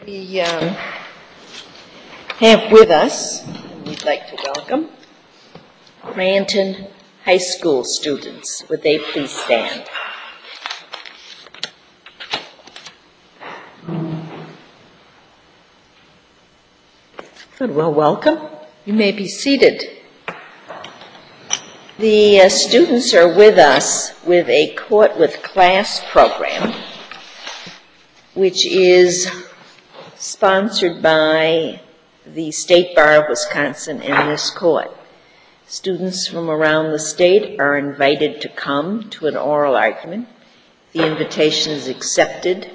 We have with us, and we'd like to welcome, Cranton High School students. Would they please stand? Good. Well, welcome. You may be seated. The students are with us with a Court with Class program, which is sponsored by the State Bar of Wisconsin and this court. Students from around the state are invited to come to an oral argument. The invitation is accepted.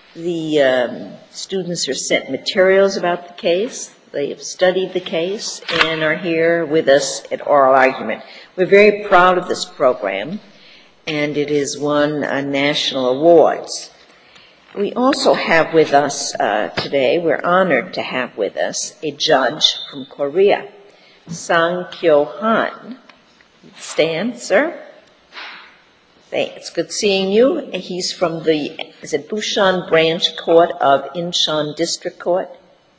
The students are sent materials about the case. They have studied the case and are here with us at oral argument. We're very proud of this program, and it has won national awards. We also have with us today, we're honored to have with us, a judge from Korea, Sang Kyo Han. Stand, sir. It's good seeing you. He's from the, Busan Branch Court of Incheon District Court?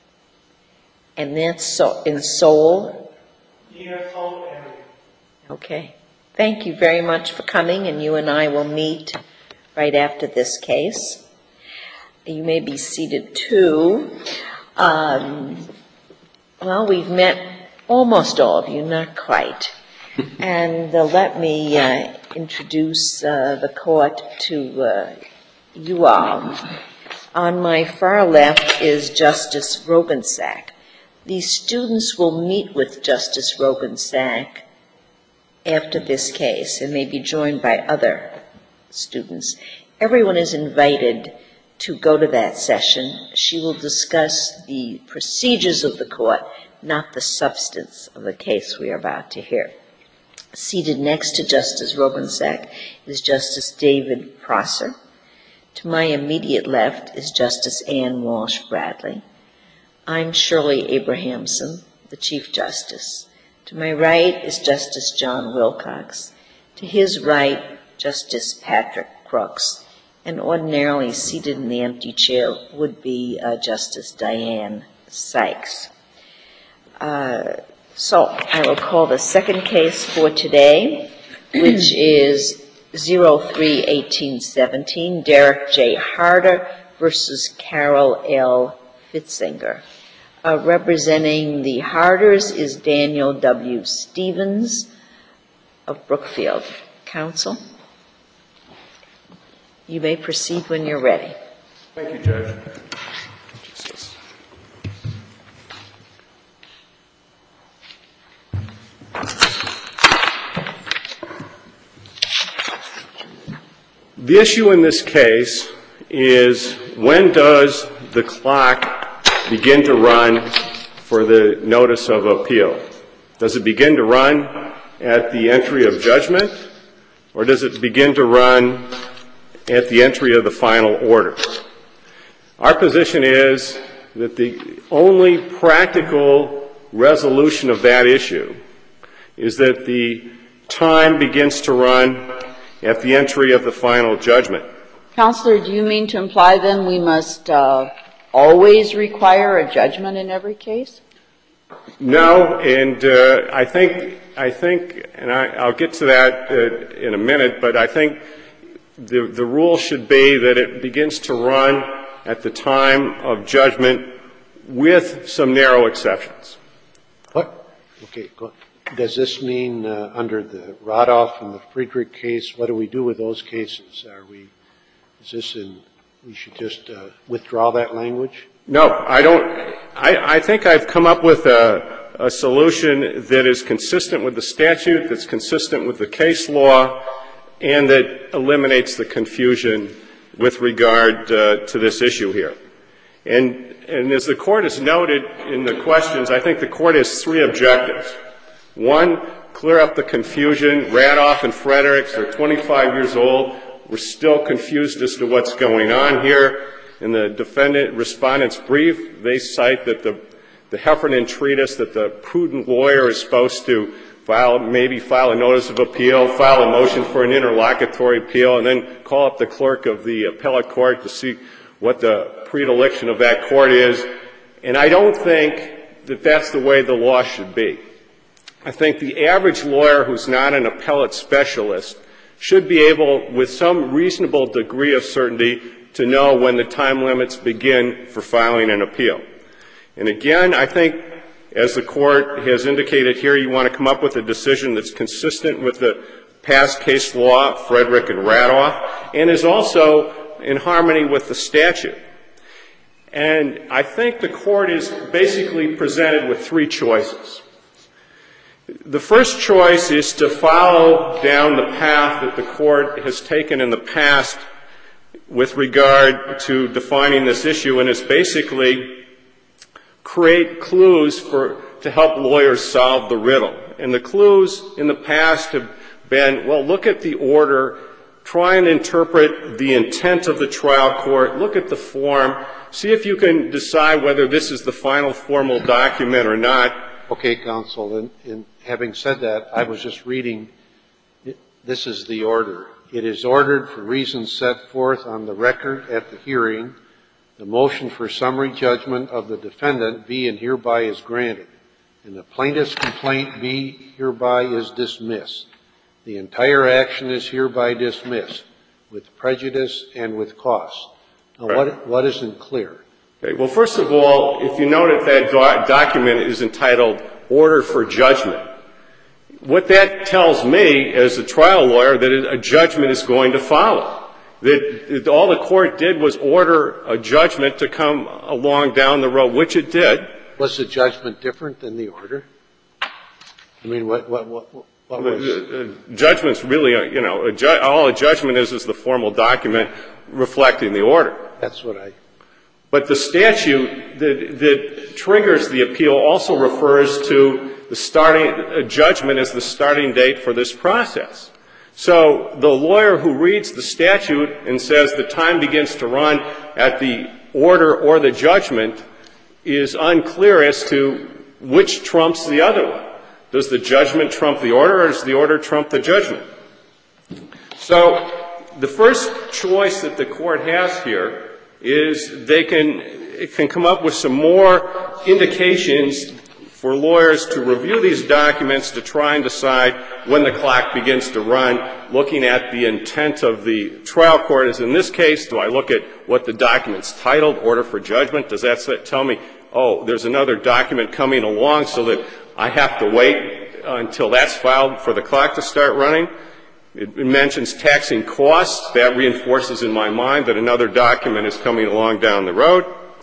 And that's in Seoul? Near Seoul area. Okay. Thank you very much for coming, and you and I will meet right after this case. You may be seated too. Well, we've met almost all of you, not quite. And let me introduce the court to you all. On my far left is Justice Rogensack. These students will meet with Justice Rogensack after this case and may be joined by other students. Everyone is invited to go to that session. She will discuss the procedures of the court, not the substance of the case we are about to hear. Seated next to Justice Rogensack is Justice David Prosser. To my immediate left is Justice Ann Walsh Bradley. I'm Shirley Abrahamson, the Chief Justice. To my right is Justice John Wilcox. To his right, Justice Patrick Crooks. And ordinarily seated in the empty chair would be Justice Diane Sykes. So I will call the second case for today, which is 03-1817, Derek J. Harder versus Carol L. Fitzinger. Representing the Harders is Daniel W. Stevens of Brookfield. Counsel? You may proceed when you're ready. Thank you, Judge. The issue in this case is, when does the clock begin to run for the notice of appeal? Does it begin to run at the entry of judgment, or does it begin to run at the entry of the final order? Our position is that the only practical resolution of that issue is that the time begins to run at the entry of the final judgment. Counselor, do you mean to imply then we must always require a judgment in every case? No, and I think, and I'll get to that in a minute, but I think the rule should be that it begins to run at the time of judgment with some narrow exceptions. What? Okay, does this mean under the Radoff and the Friedrich case, what do we do with those cases? We should just withdraw that language? No, I don't. I think I've come up with a solution that is consistent with the statute, that's consistent with the case law, and that eliminates the confusion with regard to this issue here. And as the Court has noted in the questions, I think the Court has three objectives. One, clear up the confusion. Radoff and Fredericks are 25 years old. We're still confused as to what's going on here. In the respondent's brief, they cite that the Heffernan treatise, that the prudent lawyer is supposed to file a notice of appeal, file a motion for an interlocutory appeal, and then call up the clerk of the appellate court to see what the predilection of that court is, and I don't think that that's the way the law should be. I think the average lawyer who's not an appellate specialist should be able, with some reasonable degree of certainty, to know when the time limits begin for filing an appeal. And again, I think, as the Court has indicated here, you want to come up with a decision that's consistent with the past case law, Frederick and Radoff, and is also in harmony with the statute. And I think the Court is basically presented with three choices. The first choice is to follow down the path that the Court has taken in the past with regard to defining this issue, and is basically create clues to help lawyers solve the riddle. And the clues in the past have been, well, look at the order, try and interpret the intent of the trial court, look at the form, see if you can decide whether this is the final formal document or not. Okay, counsel, and having said that, I was just reading, this is the order. It is ordered for reasons set forth on the record at the hearing, the motion for summary judgment of the defendant be and hereby is granted, and the plaintiff's complaint be hereby is dismissed. The entire action is hereby dismissed with prejudice and with cause. Now, Right. what isn't clear? Okay. Well, first of all, if you note that document is entitled Order for Judgment, what that tells me as a trial lawyer that a judgment is going to follow. That all the court did was order a judgment to come along down the road, which it did. Was the judgment different than the order? I mean, what was? Judgment's really, all a judgment is the formal document reflecting the order. That's what I. But the statute that triggers the appeal also refers to a judgment as the starting date for this process. So the lawyer who reads the statute and says the time begins to run at the order or the judgment is unclear as to which trumps the other one. Does the judgment trump the order, or does the order trump the judgment? So the first choice that the court has here is it can come up with some more indications for lawyers to review these documents to try and decide when the clock begins to run, looking at the intent of the trial court. As in this case, do I look at what the document's titled, Order for Judgment? Does that tell me, oh, there's another document coming along so that I have to wait until that's filed for the clock to start running? It mentions taxing costs. That reinforces in my mind that another document is coming along down the road.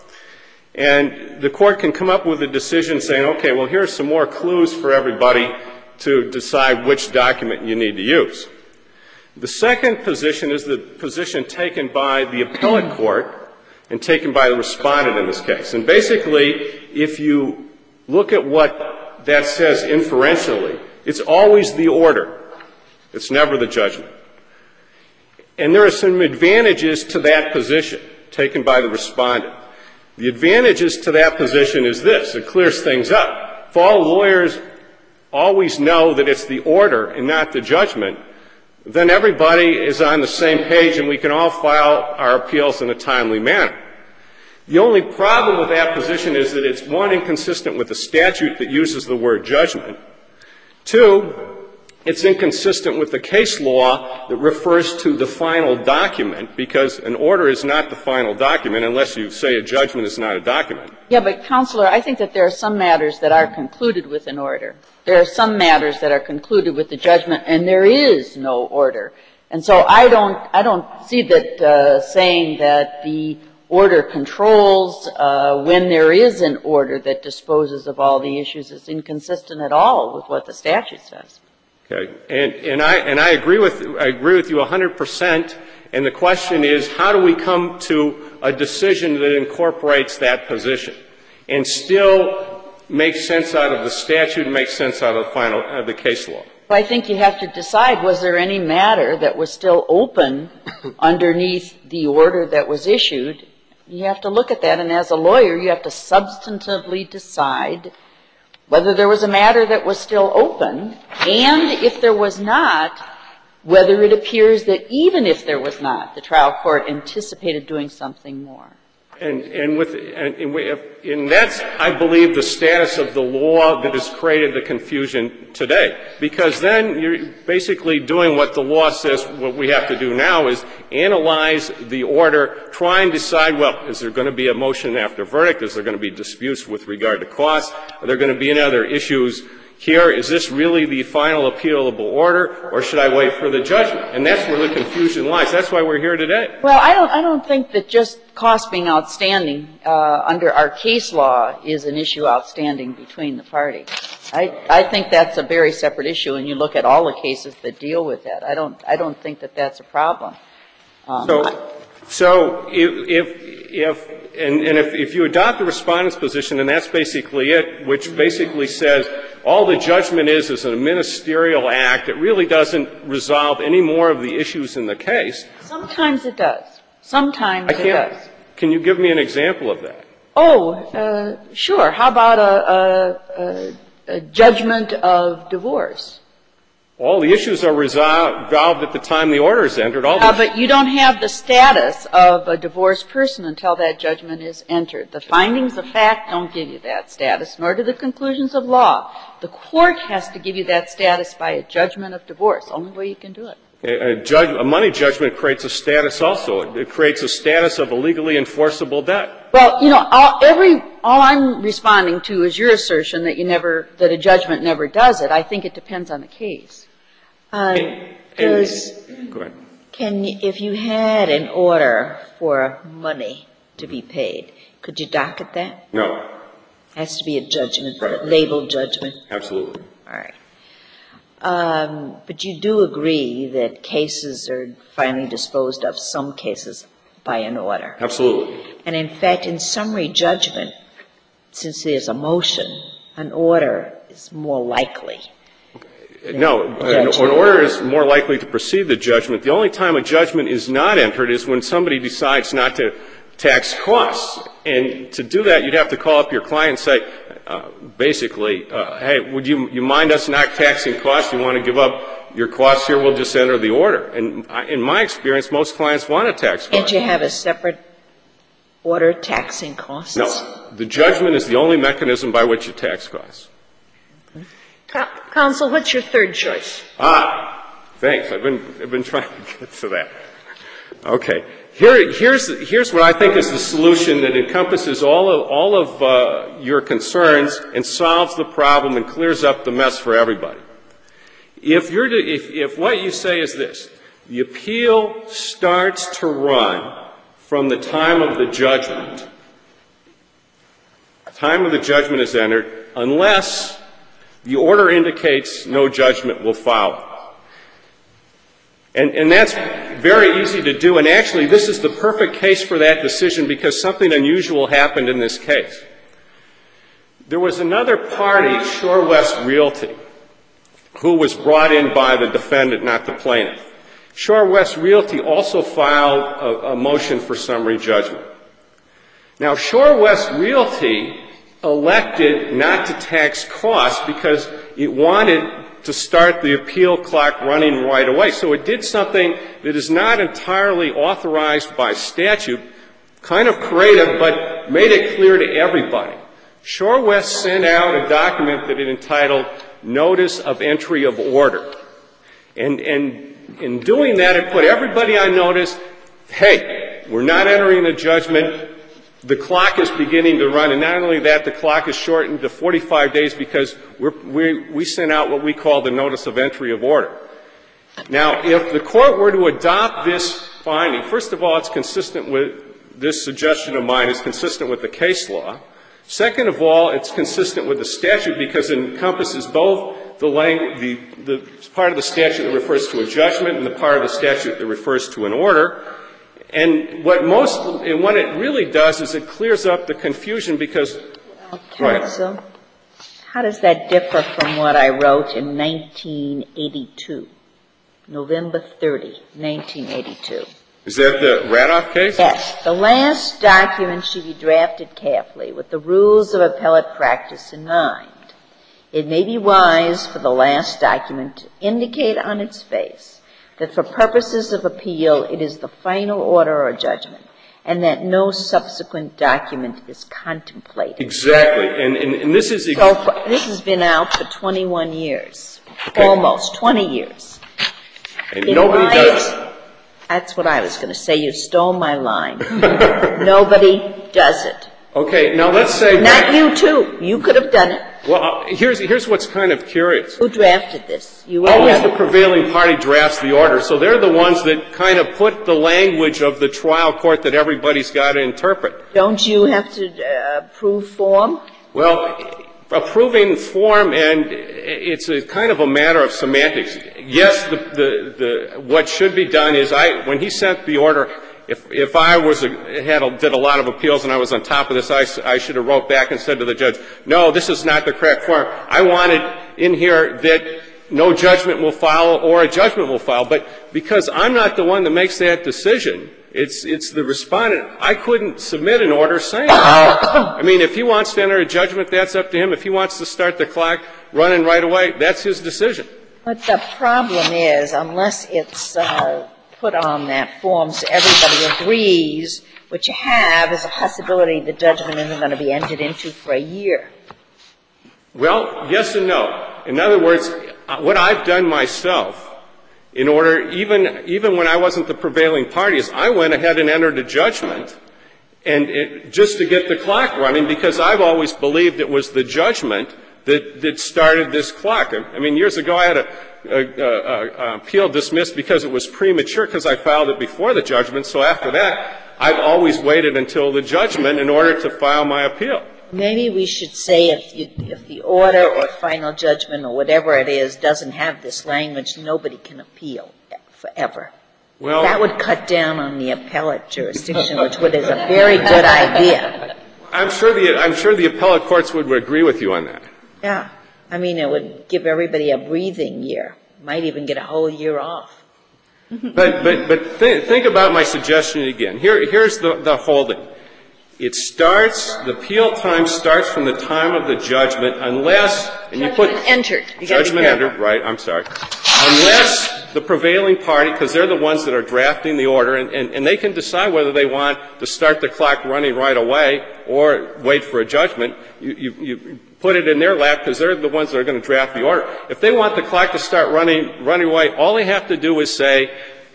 And the court can come up with a decision saying, okay, well, here's some more clues for everybody to decide which document you need to use. The second position is the position taken by the appellate court and taken by the respondent in this case. And basically, if you look at what that says inferentially, it's always the order. It's never the judgment. And there are some advantages to that position taken by the respondent. The advantages to that position is this. It clears things up. If all lawyers always know that it's the order and not the judgment, then everybody is on the same page and we can all file our appeals in a timely manner. The only problem with that position is that it's, one, inconsistent with the statute that uses the word judgment. Two, it's inconsistent with the case law that refers to the final document, because an order is not the final document unless you say a judgment is not a document. Yeah, but, Counselor, I think that there are some matters that are concluded with an order. There are some matters that are concluded with the judgment, and there is no order. And so I don't see that saying that the order controls when there is an order that disposes of all the issues is inconsistent at all with what the statute says. Okay. And I agree with you 100%. And the question is, how do we come to a decision that incorporates that position and still makes sense out of the statute and makes sense out of the case law? Well, I think you have to decide, was there any matter that was still open underneath the order that was issued? You have to look at that, and as a lawyer, you have to substantively decide whether there was a matter that was still open, and if there was not, whether it appears that even if there was not, the trial court anticipated doing something more. And that's, I believe, the status of the law that has created the confusion today. Because then you're basically doing what the law says what we have to do now is analyze the order, try and decide, well, is there going to be a motion after verdict? Is there going to be disputes with regard to costs? Are there going to be any other issues here? Is this really the final appealable order, or should I wait for the judgment? And that's where the confusion lies. That's why we're here today. Well, I don't think that just cost being outstanding under our case law is an issue outstanding between the parties. I think that's a very separate issue, and you look at all the cases that deal with that. I don't think that that's a problem. So if you adopt the Respondent's position, and that's basically it, which basically says all the judgment is a ministerial act, it really doesn't resolve any more of the issues in the case. Sometimes it does. Sometimes it does. Can you give me an example of that? Oh, sure. How about a judgment of divorce? All the issues are resolved at the time the order is entered. But you don't have the status of a divorced person until that judgment is entered. The findings of fact don't give you that status, nor do the conclusions of law. The court has to give you that status by a judgment of divorce. Only way you can do it. A money judgment creates a status also. It creates a status of a legally enforceable debt. Well, you know, all I'm responding to is your assertion that that a judgment never does it. I think it depends on the case. Go ahead. If you had an order for money to be paid, could you docket that? No. It has to be a judgment, labeled judgment. Absolutely. All right. But you do agree that cases are finally disposed of, some cases, by an order. Absolutely. And in fact, in summary judgment, since there's a motion, an order is more likely. No, an order is more likely to precede the judgment. The only time a judgment is not entered is when somebody decides not to tax costs. And to do that, you'd have to call up your client and say, basically, hey, would you mind us not taxing costs? You want to give up your costs here? We'll just enter the order. And in my experience, most clients want to tax costs. Can't you have a separate order taxing costs? No. The judgment is the only mechanism by which you tax costs. Counsel, what's your third choice? Thanks. I've been trying to get to that. Okay. Here's what I think is the solution that encompasses all of your concerns and solves the problem and clears up the mess for everybody. If what you say is this, the appeal starts to run from the time of the judgment. The time of the judgment is entered unless the order indicates no judgment will follow. And that's very easy to do. And actually, this is the perfect case for that decision because something unusual happened in this case. There was another party, Shore West Realty, who was brought in by the defendant, not the plaintiff. Shore West Realty also filed a motion for summary judgment. Now, Shore West Realty elected not to tax costs because it wanted to start the appeal clock running right away. So it did something that is not entirely authorized by statute, kind of creative, but made it clear to everybody. Shore West sent out a document that it entitled Notice of Entry of Order. And in doing that, it put everybody on notice, hey, we're not entering the judgment. The clock is beginning to run, and not only that, the clock is shortened to 45 days because we sent out what we call the Notice of Entry of Order. Now, if the court were to adopt this finding, first of all, it's consistent with this suggestion of mine is consistent with the case law. Second of all, it's consistent with the statute because it encompasses both the part of the statute that refers to a judgment and the part of the statute that refers to an order. And what it really does is it clears up the confusion because Counsel, how does that differ from what I wrote in 1982, November 30, 1982? Is that the Radoff case? Yes. The last document should be drafted carefully with the rules of appellate practice in mind. It may be wise for the last document to indicate on its face that for purposes of appeal it is the final order or judgment, and that no subsequent document is contemplated. Exactly. And this is... So this has been out for 21 years, almost 20 years. And nobody does it. That's what I was going to say. You stole my line. Nobody does it. Okay, now let's say... Not you, too. You could have done it. Well, here's what's kind of curious. Who drafted this? You were Always the prevailing party drafts the order, so they're the ones that kind of put the language of the trial court that everybody's got to interpret. Don't you have to approve form? Well, approving form, and it's a kind of a matter of semantics. Yes, what should be done is when he sent the order, if I did a lot of appeals and I was on top of this, I should have wrote back and said to the judge, no, this is not the correct form. I wanted in here that no judgment will follow or a judgment will follow. But because I'm not the one that makes that decision, it's the respondent. I couldn't submit an order saying that. I mean, if he wants to enter a judgment, that's up to him. If he wants to start the clock running right away, that's his decision. But the problem is, unless it's put on that form so everybody agrees, what you have is a possibility the judgment isn't going to be entered into for a year. Well, yes and no. In other words, what I've done myself, in order, even when I wasn't the prevailing party, is I went ahead and entered a judgment, and just to get the clock running, because I've always believed it was the judgment that started this clock. I mean, years ago I had an appeal dismissed because it was premature because I filed it before the judgment. So after that, I've always waited until the judgment in order to file my appeal. Maybe we should say if the order or final judgment or whatever it is doesn't have this language, nobody can appeal forever. Well, that would cut down on the appellate jurisdiction, which is a very good idea. I'm sure the appellate courts would agree with you on that. Yeah. I mean, it would give everybody a breathing year. Might even get a whole year off. But think about my suggestion again. Here's the holding. The appeal time starts from the time of the judgment unless, and you put... Judgment entered. Judgment entered, right, I'm sorry. Unless the prevailing party, because they're the ones that are drafting the order, and they can decide whether they want to start the clock running right away or wait for a judgment. You put it in their lap because they're the ones that are going to draft the order. If they want the clock to start running away, all they have to do is say,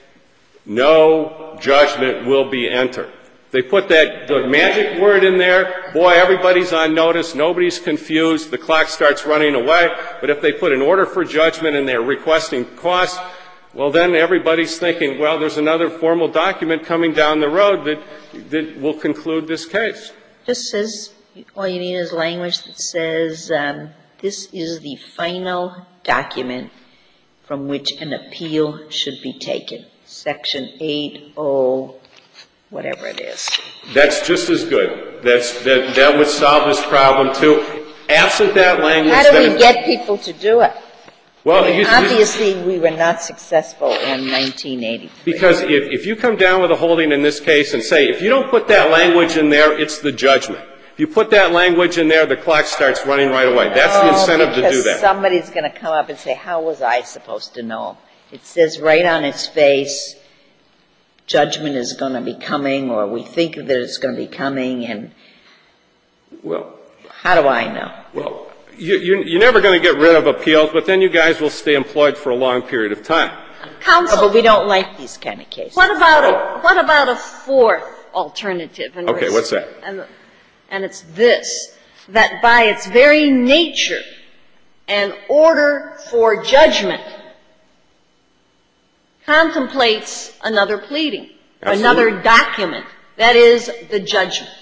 no judgment will be entered. They put the magic word in there, boy, everybody's on notice, nobody's confused, the clock starts running away. But if they put an order for judgment and they're requesting costs, well, then everybody's thinking, well, there's another formal document coming down the road that will conclude this case. Just says, all you need is language that says, this is the final document from which an appeal should be taken. Section 8.0, whatever it is. That's just as good. That would solve this problem, too. Absent that language... How do we get people to do it? Well, obviously, we were not successful in 1983. Because if you come down with a holding in this case and say, if you don't put that language in there, it's the judgment. If you put that language in there, the clock starts running right away. That's the incentive to do that. Somebody's going to come up and say, how was I supposed to know? It says right on its face, judgment is going to be coming, or we think that it's going to be coming, and how do I know? Well, you're never going to get rid of appeals, but then you guys will stay employed for a long period of time. Counsel, but we don't like these kind of cases. What about a fourth alternative? Okay, what's that? And it's this, that by its very nature, an order for judgment contemplates another pleading, another document. That is the judgment,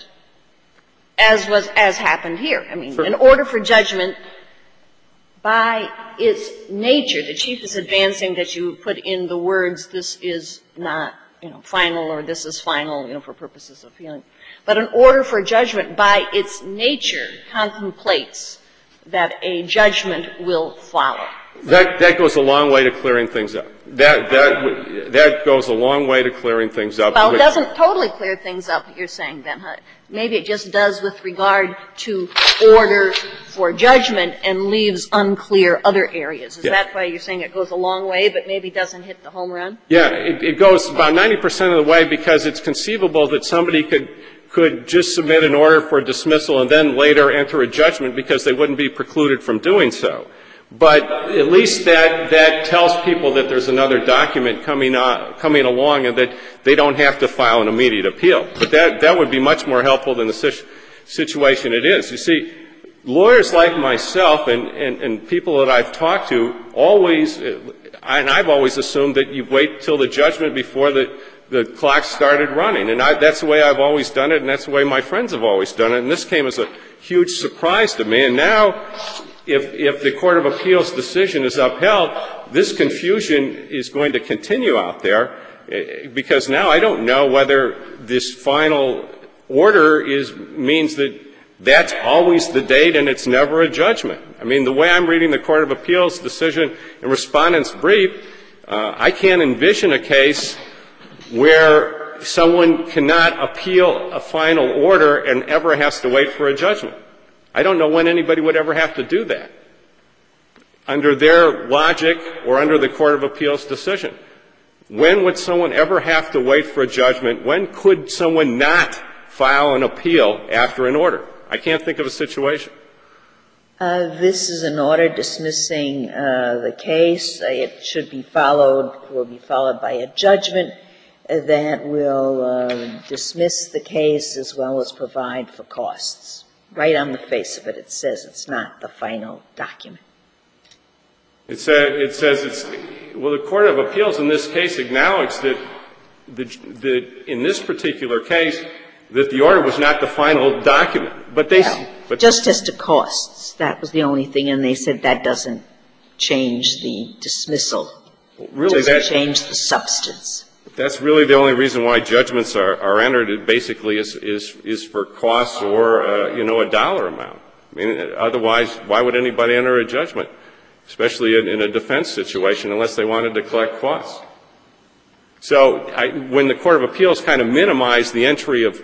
as happened here. I mean, an order for judgment by its nature. The Chief is advancing that you put in the words, this is not, final, or this is final, for purposes of hearing. But an order for judgment by its nature contemplates that a judgment will follow. That goes a long way to clearing things up. That goes a long way to clearing things up. Well, it doesn't totally clear things up, you're saying, then, huh? Maybe it just does with regard to order for judgment and leaves unclear other areas. Is that why you're saying it goes a long way but maybe doesn't hit the home run? Yeah, it goes about 90% of the way because it's conceivable that somebody could just submit an order for dismissal and then later enter a judgment because they wouldn't be precluded from doing so. But at least that tells people that there's another document coming along and that they don't have to file an immediate appeal. But that would be much more helpful than the situation it is. You see, lawyers like myself and people that I've talked to always, and I've always assumed that you wait till the judgment before the clock started running. And that's the way I've always done it, and that's the way my friends have always done it. And this came as a huge surprise to me. And now, if the Court of Appeals decision is upheld, this confusion is going to continue out there because now I don't know whether this final order means that that's always the date and it's never a judgment. I mean, the way I'm reading the Court of Appeals decision and Respondent's brief, I can't envision a case where someone cannot appeal a final order and ever has to wait for a judgment. I don't know when anybody would ever have to do that under their logic or under the Court of Appeals decision. When would someone ever have to wait for a judgment? When could someone not file an appeal after an order? I can't think of a situation. This is an order dismissing the case. It should be will be followed by a judgment that will dismiss the case as well as provide for costs. Right on the face of it, it says it's not the final document. It says the Court of Appeals in this case acknowledged that in this particular case that the order was not the final document. But just as to costs, that was the only thing, and they said that doesn't change the dismissal. Really, doesn't change the substance. That's really the only reason why judgments are entered. It basically is for costs or a dollar amount. I mean, otherwise, why would anybody enter a judgment, especially in a defense situation, unless they wanted to collect costs? So when the Court of Appeals kind of minimized the entry of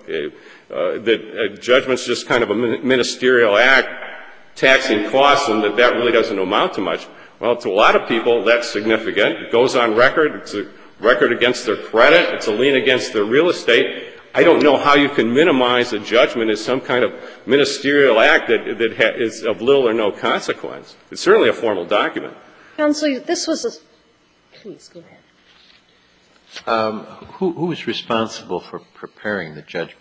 that judgment's just kind of a ministerial act, taxing costs, and that really doesn't amount to much. Well, to a lot of people, that's significant. It goes on record. It's a record against their credit. It's a lien against their real estate. I don't know how you can minimize a judgment as some kind of ministerial act that is of little or no consequence. It's certainly a formal document. Counsel, this was a – please, go ahead. Who is responsible for preparing the judgment?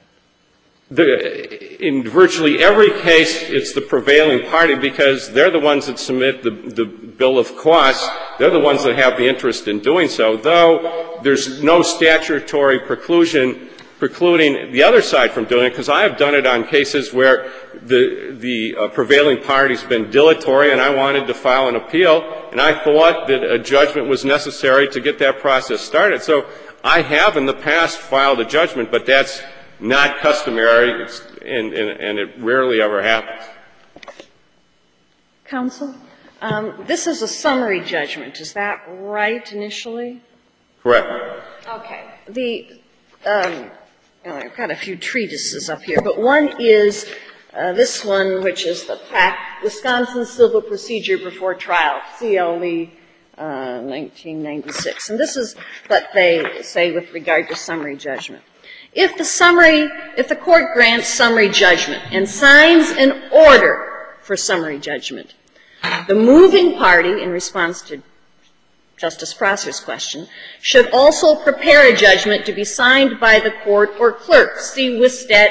In virtually every case, it's the prevailing party because they're the ones that submit the bill of costs. They're the ones that have the interest in doing so, though there's no statutory preclusion precluding the other side from doing it, because I have done it on cases where the prevailing party's been dilatory and I wanted to file an appeal, and I thought that a judgment was necessary to get that process started. So I have in the past filed a judgment, but that's not customary, and it rarely ever happens. Counsel, this is a summary judgment. Is that right initially? Correct. Okay. I've got a few treatises up here, but one is this one, which is the Wisconsin Civil Procedure Before Trial, CLE 1996. And this is what they say with regard to summary judgment. If the court grants summary judgment and signs an order for summary judgment, the moving party, in response to Justice Prosser's question, should also prepare a judgment to be signed by the court or clerk. See WISTAT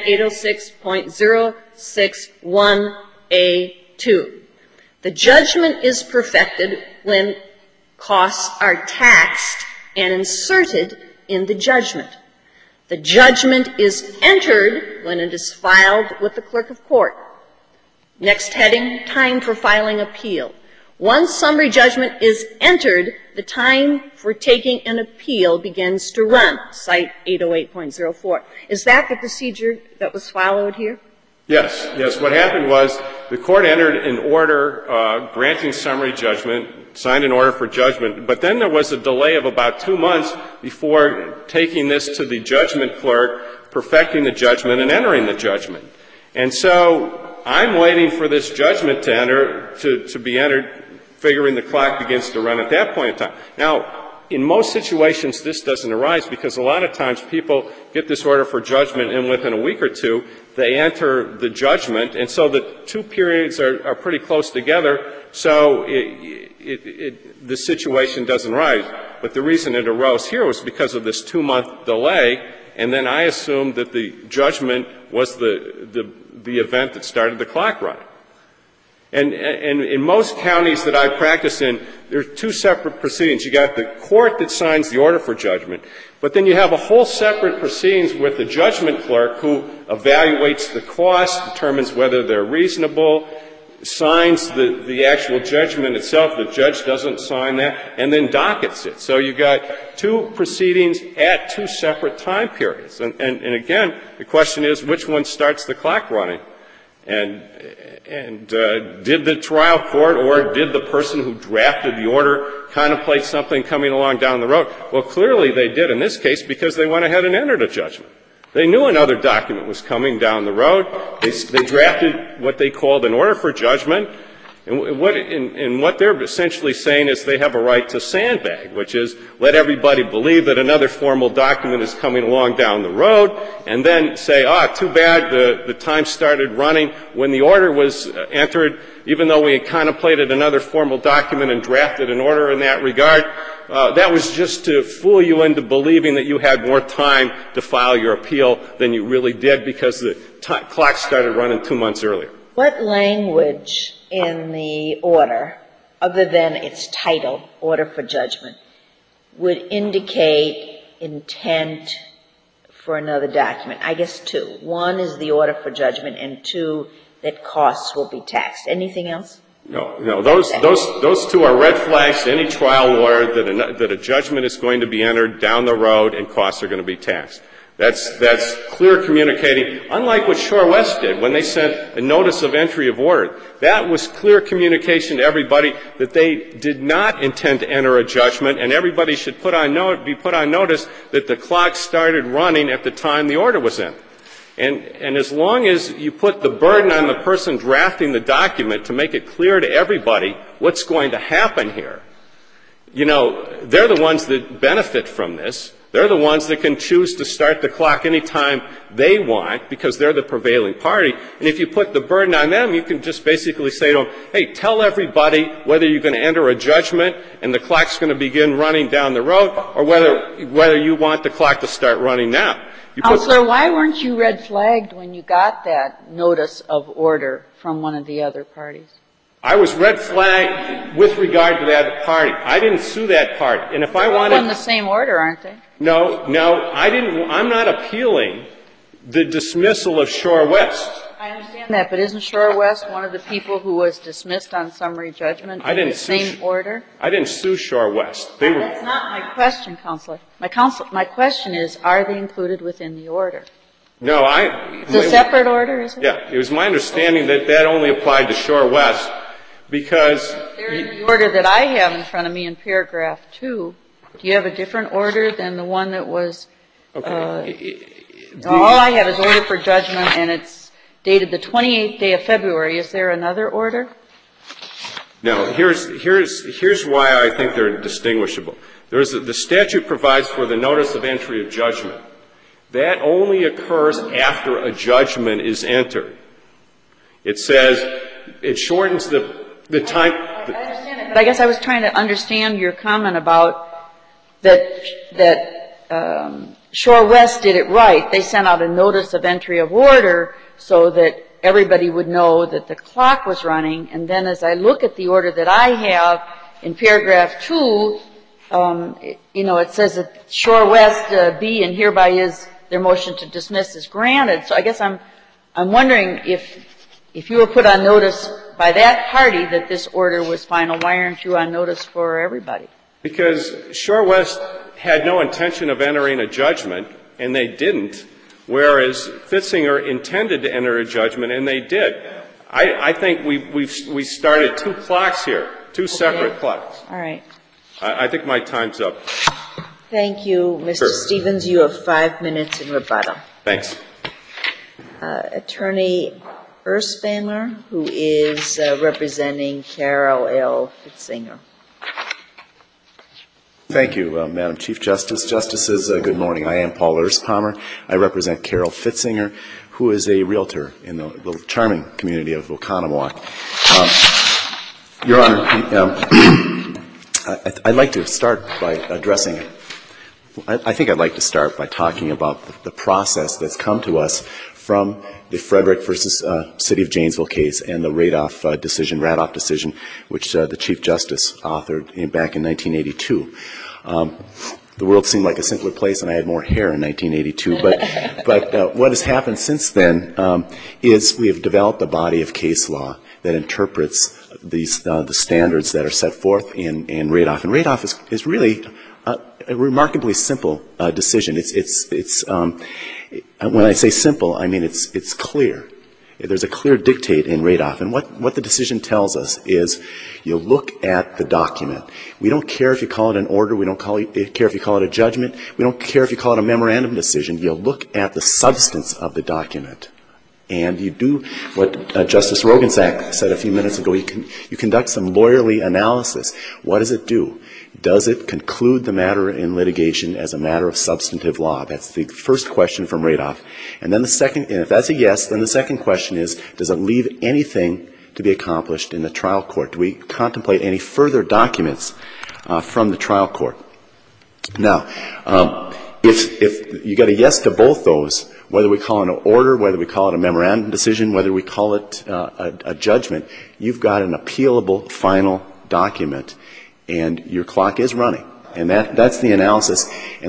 806.061A2. The judgment is perfected when costs are taxed and inserted in the judgment. The judgment is entered when it is filed with the clerk of court. Next heading, time for filing appeal. Once summary judgment is entered, the time for taking an appeal begins to run. Cite 808.04. Is that the procedure that was followed here? Yes, yes. What happened was the court entered an order granting summary judgment, signed an order for judgment, but then there was a delay of about 2 months before taking this to the judgment clerk, perfecting the judgment, and entering the judgment. And so I'm waiting for this judgment to be entered, figuring the clock begins to run at that point in time. Now, in most situations, this doesn't arise because a lot of times people get this order for judgment and within a week or two, they enter the judgment. And so the two periods are pretty close together. So the situation doesn't arise. But the reason it arose here was because of this 2-month delay. And then I assumed that the judgment was the event that started the clock running. And in most counties that I practice in, there are two separate proceedings. You got the court that signs the order for judgment, but then you have a whole separate proceedings with the judgment clerk who evaluates the cost, determines whether they're reasonable, signs the actual judgment itself. The judge doesn't sign that, and then dockets it. So you got two proceedings at two separate time periods. And again, the question is, which one starts the clock running? And did the trial court or did the person who drafted the order contemplate something coming along down the road? Well, clearly they did in this case because they went ahead and entered a judgment. They knew another document was coming down the road. They drafted what they called an order for judgment. And what they're essentially saying is they have a right to sandbag, which is let everybody believe that another formal document is coming along down the road, and then say, too bad the time started running when the order was entered, even though we had contemplated another formal document and drafted an order in that regard. That was just to fool you into believing that you had more time to file your appeal than you really did because the clock started running 2 months earlier. What language in the order, other than its title, Order for Judgment, would indicate intent for another document? I guess two. One is the order for judgment, and two, that costs will be taxed. Anything else? No. Those two are red flags to any trial lawyer that a judgment is going to be entered down the road and costs are going to be taxed. That's clear communicating, unlike what Shore West did when they sent a notice of entry of order. That was clear communication to everybody that they did not intend to enter a judgment, and everybody should be put on notice that the clock started running at the time the order was in. And as long as you put the burden on the person drafting the document to make it clear to everybody what's going to happen here, they're the ones that benefit from this. They're the ones that can choose to start the clock any time they want because they're the prevailing party. And if you put the burden on them, you can just basically say to them, hey, tell everybody whether you're going to enter a judgment and the clock's going to begin running down the road or whether you want the clock to start running now. Counselor, why weren't you red flagged when you got that notice of order from one of the other parties? I was red flagged with regard to that party. I didn't sue that party. And if I wanted... They're all in the same order, aren't they? No, I didn't. I'm not appealing the dismissal of Shore West. I understand that, but isn't Shore West one of the people who was dismissed on summary judgment in the same order? I didn't sue Shore West. That's not my question, Counselor. My question is, are they included within the order? No, It's a separate order, is it? Yeah, it was my understanding that only applied to Shore West because... The order that I have in front of me in paragraph 2, do you have a different order than the one that was... Okay. All I have is order for judgment, and it's dated the 28th day of February. Is there another order? No. Here's why I think they're distinguishable. The statute provides for the notice of entry of judgment. That only occurs after a judgment is entered. It says it shortens the time... I understand it, but I guess I was trying to understand your comment about that Shore West did it right. They sent out a notice of entry of order so that everybody would know that the clock was running. And then as I look at the order that I have in paragraph 2, it says that Shore West be and hereby is their motion to dismiss is granted. So I guess I'm wondering if you were put on notice by that party that this order was final, why aren't you on notice for everybody? Because Shore West had no intention of entering a judgment, and they didn't, whereas Fitzinger intended to enter a judgment, and they did. I think we started two clocks here, two separate clocks. All right. I think my time's up. Thank you, Mr. Stevens. You have 5 minutes in rebuttal. Thanks. Attorney Erspaner, who is representing Carol L. Fitzinger. Thank you, Madam Chief Justice. Justices, good morning. I am Paul Erspaner. I represent Carol Fitzinger, who is a realtor in the little charming community of Oconomowoc. Your Honor, I'd like to start by addressing it. I think I'd like to start by talking about the process that's come to us from the Frederick versus City of Janesville case and the Radoff decision, which the Chief Justice authored back in 1982. The world seemed like a simpler place, and I had more hair in 1982. But what has happened since then is we have developed a body of case law that interprets these the standards that are set forth in Radoff. And Radoff is really a remarkably simple decision. It's when I say simple, I mean it's clear. There's a clear dictate in Radoff. And what the decision tells us is you look at the document. We don't care if you call it an order. We don't care if you call it a judgment. We don't care if you call it a memorandum decision. You look at the substance of the document. And you do what Justice Rogensack said a few minutes ago. You conduct some lawyerly analysis. What does it do? Does it conclude the matter in litigation as a matter of substantive law? That's the first question from Radoff. And then the second, and if that's a yes, then the second question is, does it leave anything to be accomplished in the trial court? Do we contemplate any further documents from the trial court? Now, if you got a yes to both those, whether we call it an order, whether we call it a memorandum decision, whether we call it a judgment, you've got an appealable final document. And your clock is running. And that's the analysis. And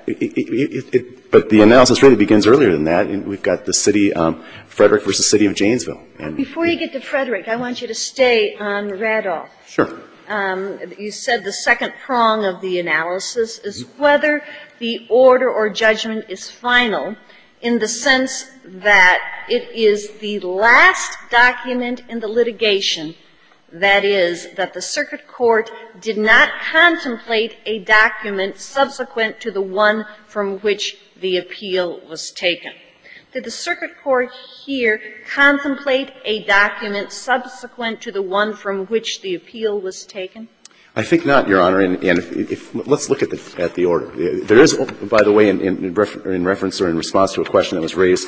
but the analysis really begins earlier than that. And we've got the city, Frederick versus City of Janesville. And before you get to Frederick, I want you to stay on Radoff. Sure. You said the second prong of the analysis is whether the order or judgment is final in the sense that it is the last document in the litigation. That is, that the circuit court did not contemplate a document subsequent to the one from which the appeal was taken. Did the circuit court here contemplate a document subsequent to the one from which the appeal was taken? I think not, Your Honor. And if let's look at the order. There is, by the way, in reference or in response to a question that was raised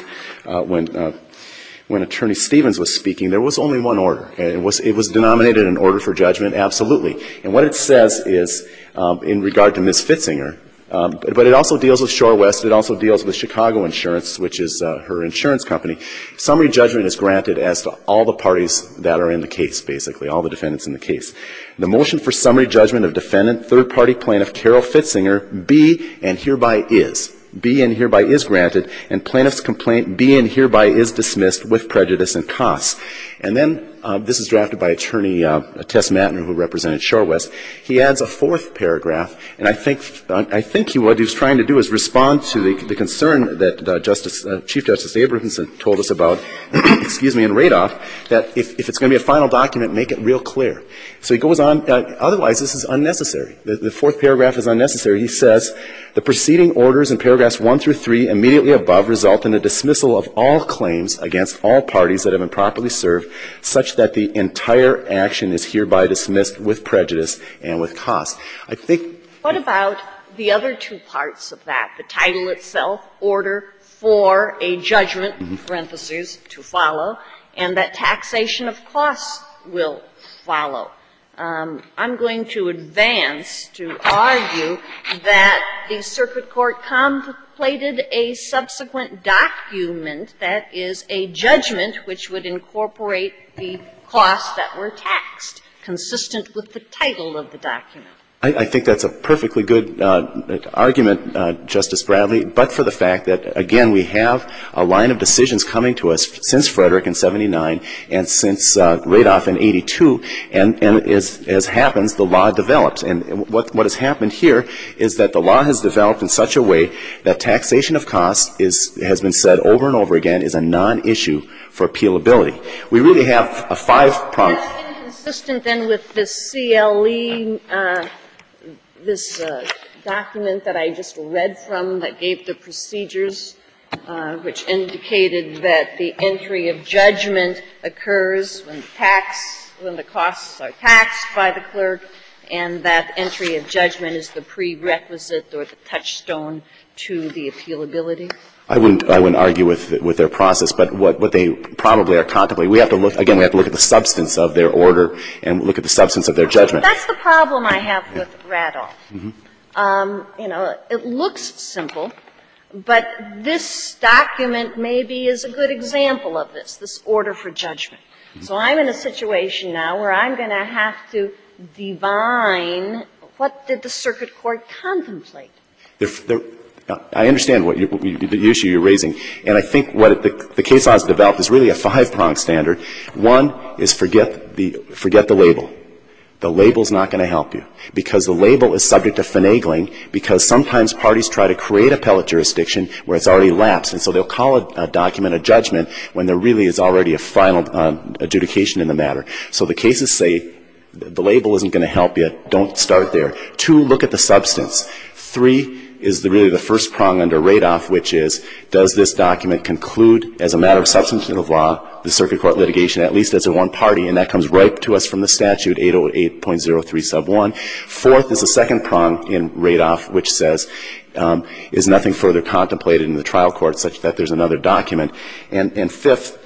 when Attorney Stevens was speaking, there was only one order. It was denominated an order for judgment, absolutely. And what it says is, in regard to Ms. Fitzinger, but it also deals with Shore West, it also deals with Chicago Insurance, which is her insurance company. Summary judgment is granted as to all the parties that are in the case, basically, all the defendants in the case. The motion for summary judgment of defendant, third-party plaintiff Carol Fitzinger, be and hereby is granted, and plaintiff's complaint be and hereby is dismissed with prejudice and costs. And then this is drafted by Attorney Tess Mattner, who represented Shore West. He adds a fourth paragraph, and I think what he was trying to do is respond to the concern that Chief Justice Abramson told us about, in Radoff, that if it's going to be a final document, make it real clear. So he goes on, otherwise this is unnecessary. The fourth paragraph is unnecessary. He says, the preceding orders in paragraphs 1 through 3 immediately above result in a dismissal of all claims against all parties that have been properly served, such that the entire action is hereby dismissed with prejudice and with cost. I think. What about the other two parts of that? The title itself, order for a judgment, parentheses, to follow, and that taxation of costs will follow. I'm going to advance to argue that the circuit court contemplated a subsequent document that is a judgment which would incorporate the costs that were taxed, consistent with the title of the document. I think that's a perfectly good argument, Justice Bradley, but for the fact that, again, we have a line of decisions coming to us since Frederick in 79 and since Radoff in 82, and as happens, the law develops. And what has happened here is that the law has developed in such a way that taxation of costs has been said over and over again is a non-issue for appealability. We really have a 5-pronged. That's inconsistent then with this CLE, this document that I just read from that gave the procedures, which indicated that the entry of judgment occurs when the costs are taxed by the clerk, and that entry of judgment is the prerequisite or the touchstone to the appealability? I wouldn't argue with their process, but what they probably are contemplating, we have to look at the substance of their order and look at the substance of their judgment. That's the problem I have with Radoff. It looks simple, but this document maybe is a good example of this order for judgment. So I'm in a situation now where I'm going to have to divine what did the circuit court contemplate. I understand the issue you're raising, and I think what the case law has developed is really a 5-pronged standard. One is forget the label. The label's not going to help you because the label is subject to finagling because sometimes parties try to create appellate jurisdiction where it's already lapsed, and so they'll call a document a judgment when there really is already a final adjudication in the matter. So the cases say the label isn't going to help you. Don't start there. 2, look at the substance. 3 is really the first prong under Radoff, which is, does this document conclude as a matter of substantive law the circuit court litigation, at least as a one party, and that comes right to us from the statute, 808.03 sub 1. 4th is the second prong in Radoff, which says, is nothing further contemplated in the trial court such that there's another document. And 5th,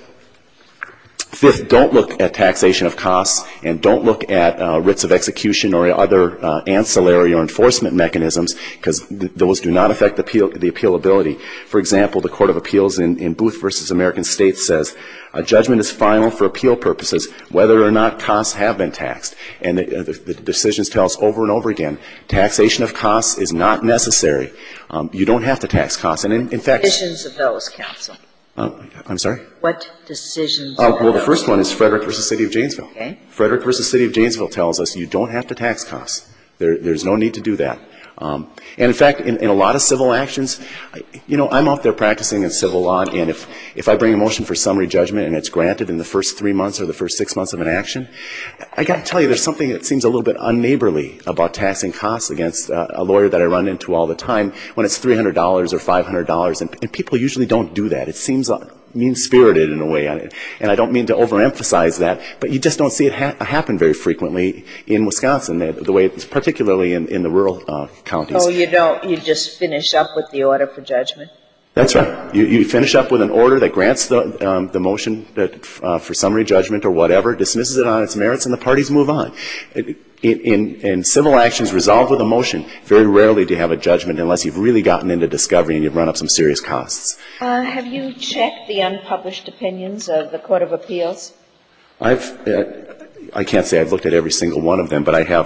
don't look at taxation of costs and don't look at writs of execution or other ancillary or enforcement mechanisms because those do not affect the appealability. For example, the Court of Appeals in Booth v. American States says, a judgment is final for appeal purposes whether or not costs have been taxed. And the decisions tell us over and over again, taxation of costs is not necessary. You don't have to tax costs. And in fact — Decisions of those, counsel. I'm sorry? What decisions? Well, the first one is Frederick v. City of Janesville. Okay. Frederick v. City of Janesville tells us you don't have to tax costs. There's no need to do that. And in fact, in a lot of civil actions, I'm out there practicing in civil law, and if I bring a motion for summary judgment and it's granted in the first 3 months or the first 6 months of an action, I got to tell you, there's something that seems a little bit unneighborly about taxing costs against a lawyer that I run into all the time when it's $300 or $500, and people usually don't do that. It seems mean-spirited in a way, and I don't mean to overemphasize that, but you just don't see it happen very frequently in Wisconsin, the way it's particularly in the rural counties. Oh, you just finish up with the order for judgment? That's right. You finish up with an order that grants the motion for summary judgment or whatever, dismisses it on its merits, and the parties move on. In civil actions resolved with a motion, very rarely do you have a judgment unless you've really gotten into discovery and you've run up some serious costs. Have you checked the unpublished opinions of the Court of Appeals? I can't say I've looked at every single one of them, but I have.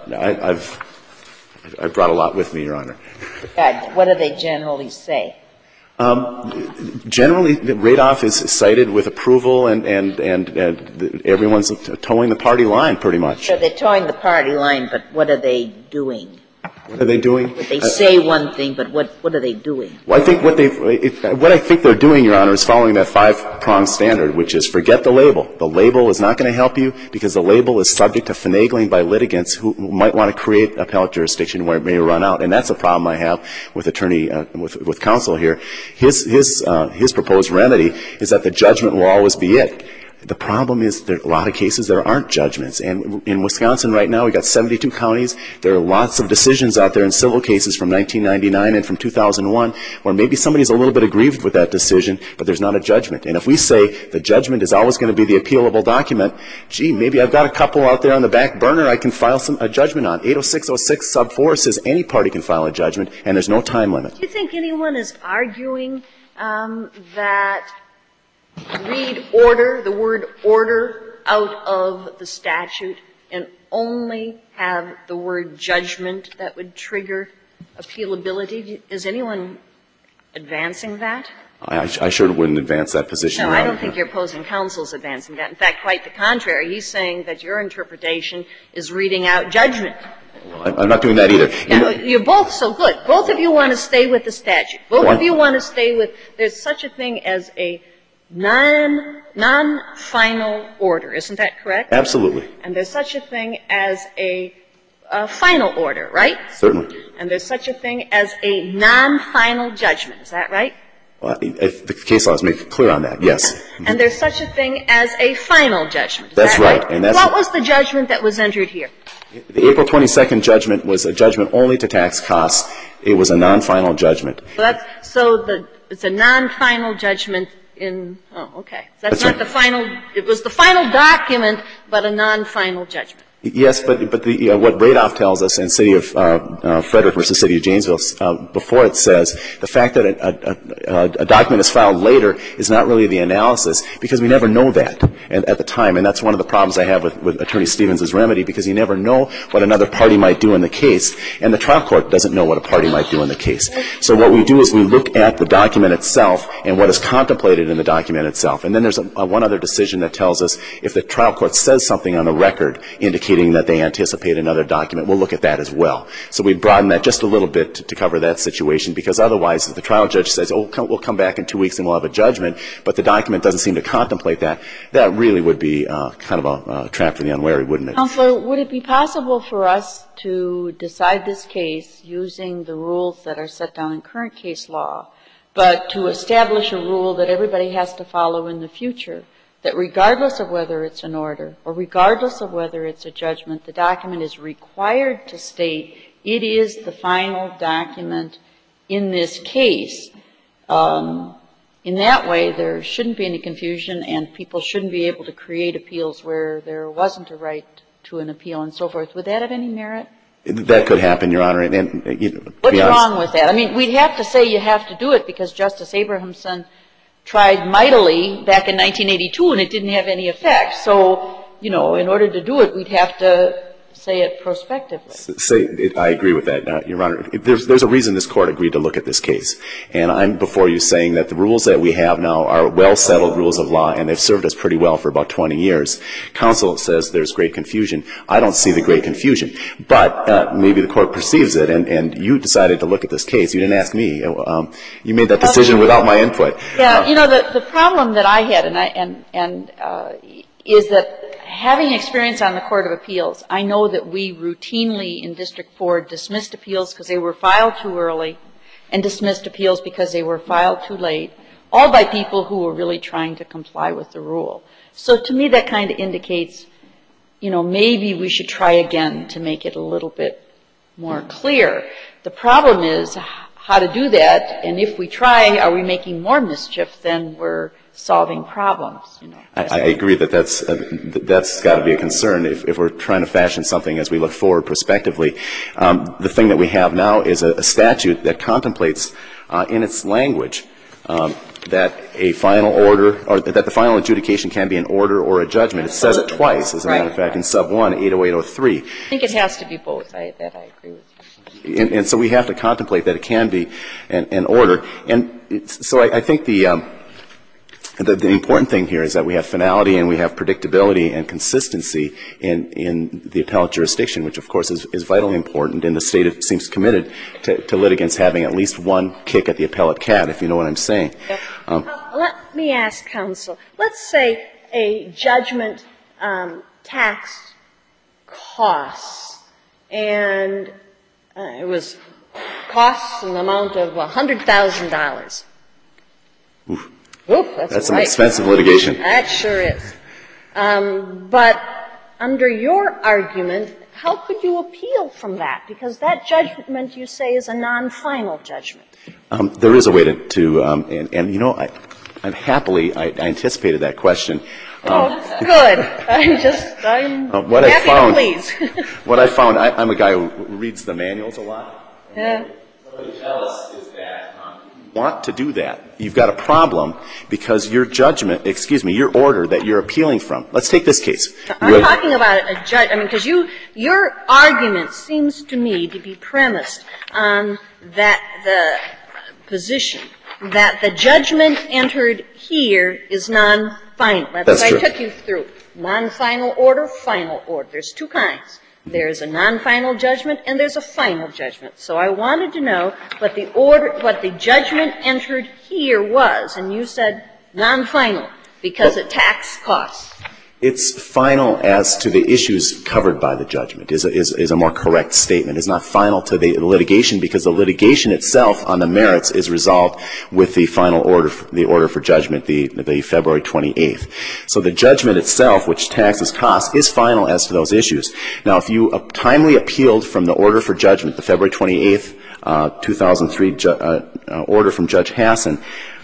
I've brought a lot with me, Your Honor. What do they generally say? Generally, Radoff is cited with approval, and everyone's towing the party line pretty much. So they're towing the party line, but what are they doing? What are they doing? They say one thing, but what are they doing? Well, I think what I think they're doing, Your Honor, is following that 5-pronged standard, which is forget the label. The label is not going to help you because the label is subject to finagling by litigants who might want to create appellate jurisdiction where it may run out. And that's a problem I have with with counsel here. His proposed remedy is that the judgment will always be it. The problem is there are a lot of cases there aren't judgments. And in Wisconsin right now, we've got 72 counties. There are lots of decisions out there in civil cases from 1999 and from 2001 where maybe somebody's a little bit aggrieved with that decision, but there's not a judgment. And if we say the judgment is always going to be the appealable document, gee, maybe I've got a couple out there on the back burner I can file a judgment on. 80606 sub 4 says any party can file a judgment, and there's no time limit. Do you think anyone is arguing that read order, the word order, out of the statute and only have the word judgment that would trigger appealability? Is anyone advancing that? I sure wouldn't advance that position. No, I don't think your opposing counsel's advancing that. In fact, quite the contrary. He's saying that your interpretation is reading out judgment. Well, I'm not doing that either. Now, you're both so good. Both of you want to stay with the statute. Both of you want to stay with – there's such a thing as a non-final order. Isn't that correct? Absolutely. And there's such a thing as a final order, right? Certainly. And there's such a thing as a non-final judgment. Is that right? Well, the case law is making clear on that, yes. And there's such a thing as a final judgment. Is that's that right. And that's what was the judgment that was entered here? The April 22nd judgment was a judgment only to tax costs. It was a non-final judgment. It's a non-final judgment in – oh, okay. That's not right. the final – it was the final document, but a non-final judgment. Yes, but what Radoff tells us in City of Frederick versus City of Janesville, before it says the fact that a document is filed later is not really the analysis because we never know that at the time. And that's one of the problems I have with Attorney Stevens' remedy because you never know what another party might do in the case. And the trial court doesn't know what a party might do in the case. So what we do is we look at the document itself and what is contemplated in the document itself. And then there's one other decision that tells us if the trial court says something on the record indicating that they anticipate another document, we'll look at that as well. So we broaden that just a little bit to cover that situation because otherwise if the trial judge says, oh, we'll come back in 2 weeks and we'll have a judgment, but the document doesn't seem to contemplate that, that really would be kind of a trap for the unwary, wouldn't it? Counselor, would it be possible for us to decide this case using the rules that are set down in current case law, but to establish a rule that everybody has to follow in the future, that regardless of whether it's an order or regardless of whether it's a judgment, the document is required to state it is the final document in this case. In that way, there shouldn't be any confusion and people shouldn't be able to create appeals where there wasn't a right to an appeal and so forth. Would that have any merit? That could happen, Your Honor. What's wrong with that? I mean, we'd have to say you have to do it because Justice Abrahamson tried mightily back in 1982 and it didn't have any effect. So, you know, in order to do it, we'd have to say it prospectively. I agree with that, Your Honor. There's a reason this Court agreed to look at this case. And I'm before you saying that the rules that we have now are well-settled rules of law and they've served us pretty well for about 20 years. Counsel says there's great confusion. I don't see the great confusion. But maybe the Court perceives it and you decided to look at this case. You didn't ask me. You made that decision without my input. Yeah, you know, the problem that I had is that having experience on the Court of Appeals, I know that we routinely in District 4 dismissed appeals because they were filed too early and dismissed appeals because they were filed too late, all by people who were really trying to comply with the rule. So to me that kind of indicates, you know, maybe we should try again to make it a little bit more clear. The problem is how to do that, and if we try, are we making more mischief than we're solving problems, you know. I agree that that's got to be a concern if we're trying to fashion something as we look forward prospectively. The thing that we have now is a statute that contemplates in its language that a final order or that the final adjudication can be an order or a judgment. It says it twice, as a matter of fact, in sub 1, 80803. I think it has to be both. I agree with you. And so we have to contemplate that it can be an order. And so I think the important thing here is that we have finality and we have predictability and consistency in the appellate jurisdiction, which of course is vitally important. And the State seems committed to litigants having at least one kick at the appellate cat, if you know what I'm saying. Let me ask counsel. Let's say a judgment tax costs, and it was costs in the amount of $100,000. Oof. Oof, that's some expensive litigation. That sure is. But under your argument, how could you appeal from that? Because that judgment, you say, is a non-final judgment. There is a way to and you know, I anticipated that question. Good. I'm happy to please. What I found, I'm a guy who reads the manuals a lot. Yeah. What they tell us is that want to do that. You've got a problem because your judgment, your order that you're appealing from. Let's take this case. I'm talking about a judge. I mean, because your argument seems to me to be premised on that the position that the judgment entered here is non-final. That's true. I took you through non-final order, final order. There's two kinds. There's a non-final judgment and there's a final judgment. So I wanted to know what the judgment entered here was, and you said non-final because it tax costs. It's final as to the issues covered by the judgment is a more correct statement. It's not final to the litigation because the litigation itself on the merits is resolved with the final order, the order for judgment, the February 28th. So the judgment itself, which taxes costs, is final as to those issues. Now, if you timely appealed from the order for judgment, the February 28th, 2003 order from Judge Hassan,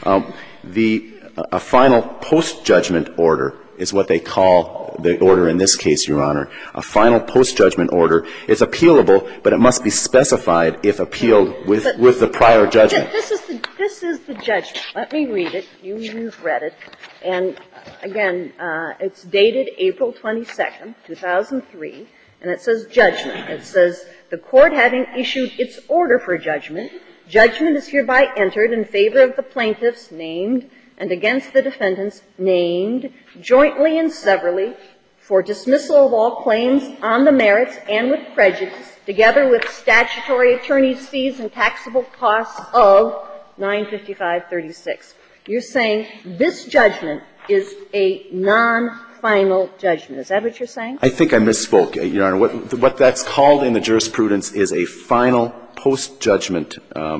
a final post-judgment order is what they call the order in this case, Your Honor. A final post-judgment order is appealable, but it must be specified if appealed with the prior judgment. This is the judgment. Let me read it. You've read it. And, again, it's dated April 22nd, 2003, and it says judgment. It says, the court having issued its order for judgment, judgment is hereby entered in favor of the plaintiffs named and against the defendants named, jointly and severally, for dismissal of all claims on the merits and with prejudice, together with statutory attorney's fees and taxable costs of $955.36. You're saying this judgment is a non-final judgment. Is that what you're saying? I think I misspoke, Your Honor. What that's called in the jurisprudence is a final post-judgment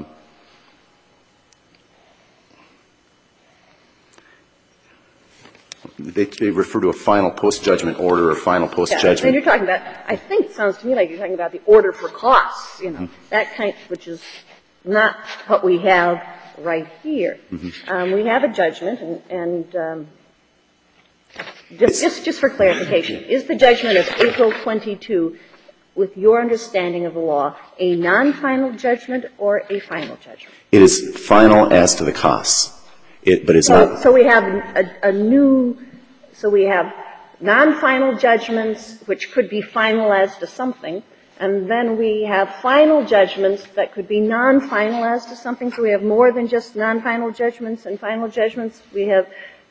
They refer to a final post-judgment order or final post-judgment. Yeah, and you're talking about, I think it sounds to me like you're talking about the order for costs, that kind, which is not what we have right here. Mm-hmm. We have a judgment, and just for clarification, is the judgment of April 22, with your understanding of the law, a non-final judgment or a final judgment? It is final as to the costs. But it's not. So we have so we have non-final judgments which could be final as to something, and then we have final judgments that could be non-final as to something. So we have more than just non-final judgments and final judgments. We have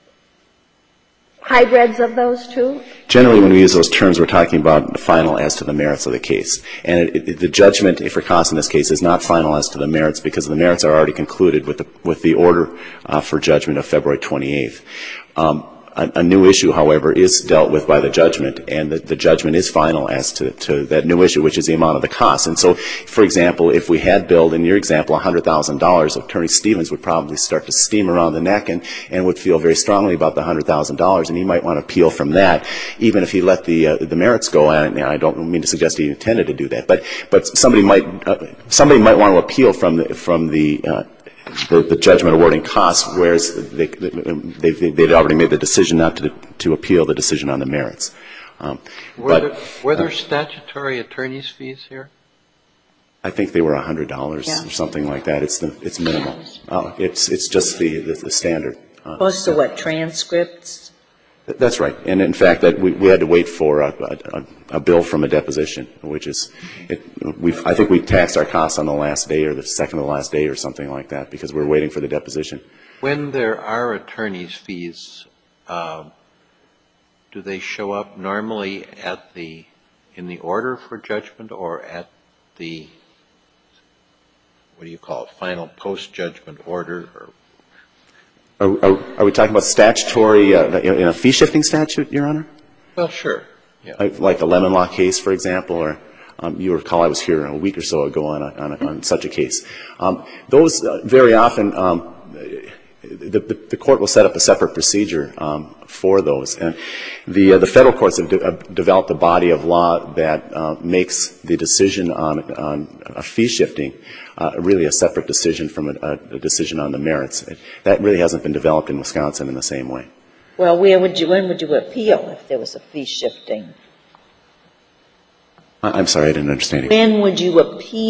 hybrids of those two? Generally, when we use those terms, we're talking about final as to the merits of the case. And the judgment for costs in this case is not final as to the merits because the merits are already concluded with the order for judgment of February 28th. A new issue, however, is dealt with by the judgment, and the judgment is final as to that new issue, which is the amount of the cost. And so, for example, if we had billed, in your example, $100,000, Attorney Stevens would probably start to steam around the neck and would feel very strongly about the $100,000, and he might want to appeal from that, even if he let the merits go on. And I don't mean to suggest he intended to do that, but somebody might want to appeal from the judgment awarding costs, whereas they'd already made the decision not to appeal the decision on the merits. Were there statutory attorney's fees here? I think they were $100 or something like that. It's minimal. It's just the standard. Also, what, transcripts? That's right. And in fact, that we had to wait for a bill from a deposition, which is, I think we taxed our costs on the last day or the second to the last day or something like that because we're waiting for the deposition. When there are attorney's fees, do they show up normally in the order for judgment or at the, what do you call it, final post-judgment order? Are we talking about statutory, in a fee-shifting statute, Your Honor? Well, sure. Yeah. Like the Lemon Law case, for example, or you recall I was here a week or so ago on such a case. Those very often, the court will set up a separate procedure for those. And the federal courts have developed a body of law that makes the decision on a fee-shifting really a separate decision from a decision on the merits. That really hasn't been developed in Wisconsin in the same way. Well, when would you appeal if there was a fee-shifting? I'm sorry, I didn't understand you. When would you appeal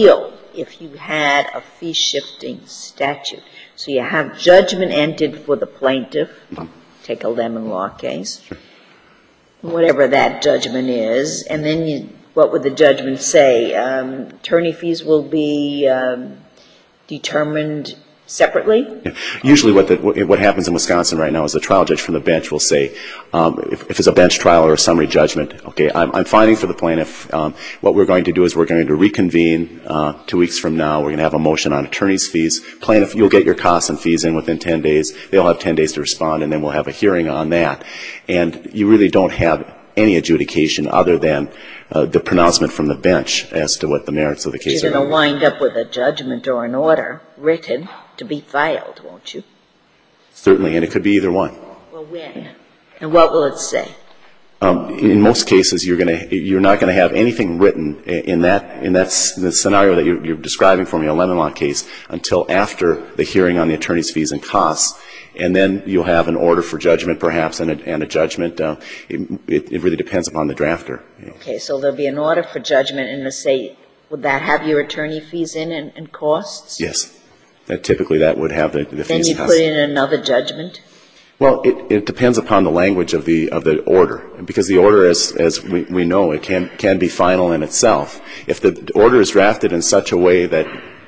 if you had a fee-shifting statute. So you have judgment entered for the plaintiff, take a lemon law case, whatever that judgment is, and then what would the judgment say? Attorney fees will be determined separately? Yeah. Usually what happens in Wisconsin right now is the trial judge from the bench will say, if it's a bench trial or a summary judgment, okay, I'm fining for the plaintiff. What we're going to do is we're going to reconvene 2 weeks from now. We're going to have a motion on attorney's fees. Plaintiff, you'll get your costs and fees in within 10 days. They'll have 10 days to respond, and then we'll have a hearing on that. And you really don't have any adjudication other than the pronouncement from the bench as to what the merits of the case are. You're going to wind up with a judgment or an order written to be filed, won't you? Certainly, and it could be either one. Well, when? And what will it say? In most cases, you're not going to have anything written in the scenario that you're describing for me, a lemon law case, until after the hearing on the attorney's fees and costs. And then you'll have an order for judgment, perhaps, and a judgment. It really depends upon the drafter. Okay, so there'll be an order for judgment, and it'll say, would that have your attorney fees in and costs? Yes. Typically, that would have the fees and costs. Then you put in another judgment? Well, it depends upon the language of the order, because the order, as we know, it can be final in itself. If the order is drafted in such a way that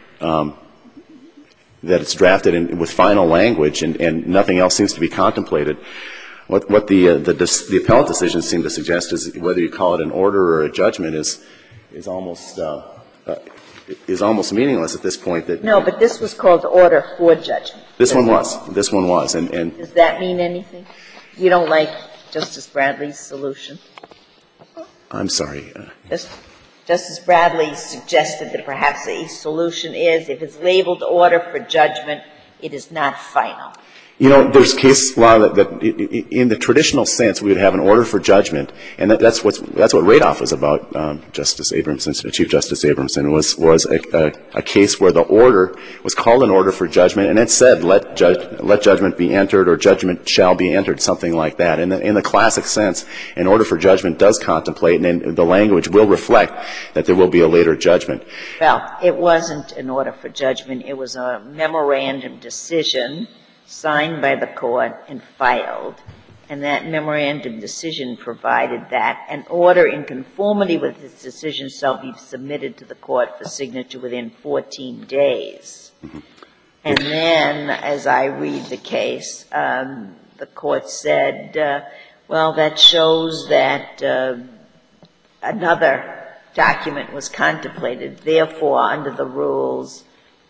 it's drafted with final language and nothing else seems to be contemplated, what the appellate decisions seem to suggest is whether you call it an order or a judgment is almost meaningless at this point. No, but this was called order for judgment. This one was. And does that mean anything? You don't like Justice Bradley's solution? I'm sorry. Justice Bradley suggested that perhaps a solution is if it's labeled order for judgment, it is not final. You know, there's case law that in the traditional sense we would have an order for judgment, and that's what Radoff was about. Justice Abramson, Chief Justice Abramson, was a case where the order was called an order for judgment, and it said let judgment be entered or judgment shall be entered, something like that. In the classic sense, an order for judgment does contemplate, and the language will reflect that there will be a later judgment. Well, it wasn't an order for judgment. It was a memorandum decision signed by the court and filed, and that memorandum decision provided that an order in conformity with this decision shall be submitted to the court for signature within 14 days. Mm-hmm. And then, as I read the case, the court said, well, that shows that another document was contemplated. Therefore, under the rules,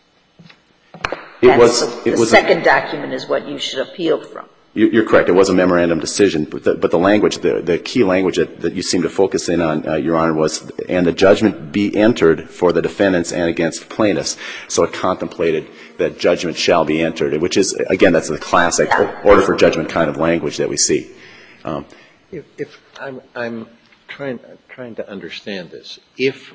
the second document is what you should appeal from. You're correct. It was a memorandum decision, but the language, the key language that you seem to focus in on, Your Honor, was, and the judgment be entered for the defendants and against plaintiffs. So it contemplated that judgment shall be entered, which is, again, that's the classic order for judgment kind of language that we see. If I'm trying to understand this, if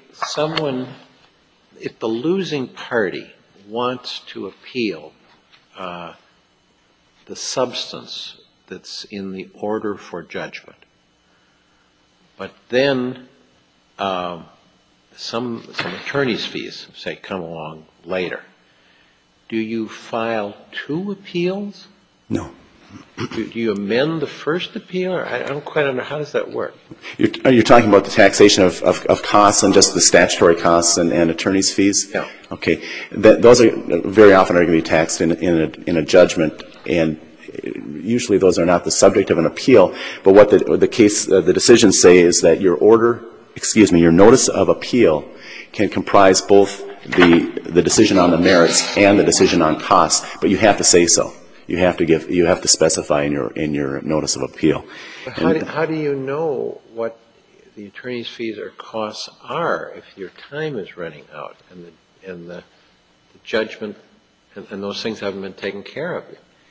the losing party wants to appeal the substance that's in the order for judgment, but then some attorney's fees, say, come along later, do you file two appeals? No. Do you amend the first appeal? I don't quite understand. How does that work? You're talking about the taxation of costs and just the statutory costs and attorney's fees? Yeah. Okay. Those are very often are going to be taxed in a judgment, and usually those are not the subject of an appeal. But what the decisions say is that your notice of appeal can comprise both the decision on the merits and the decision on costs, but you have to say so. You have to specify in your notice of appeal. How do you know what the attorney's fees or costs are if your time is running out and the judgment and those things haven't been taken care of?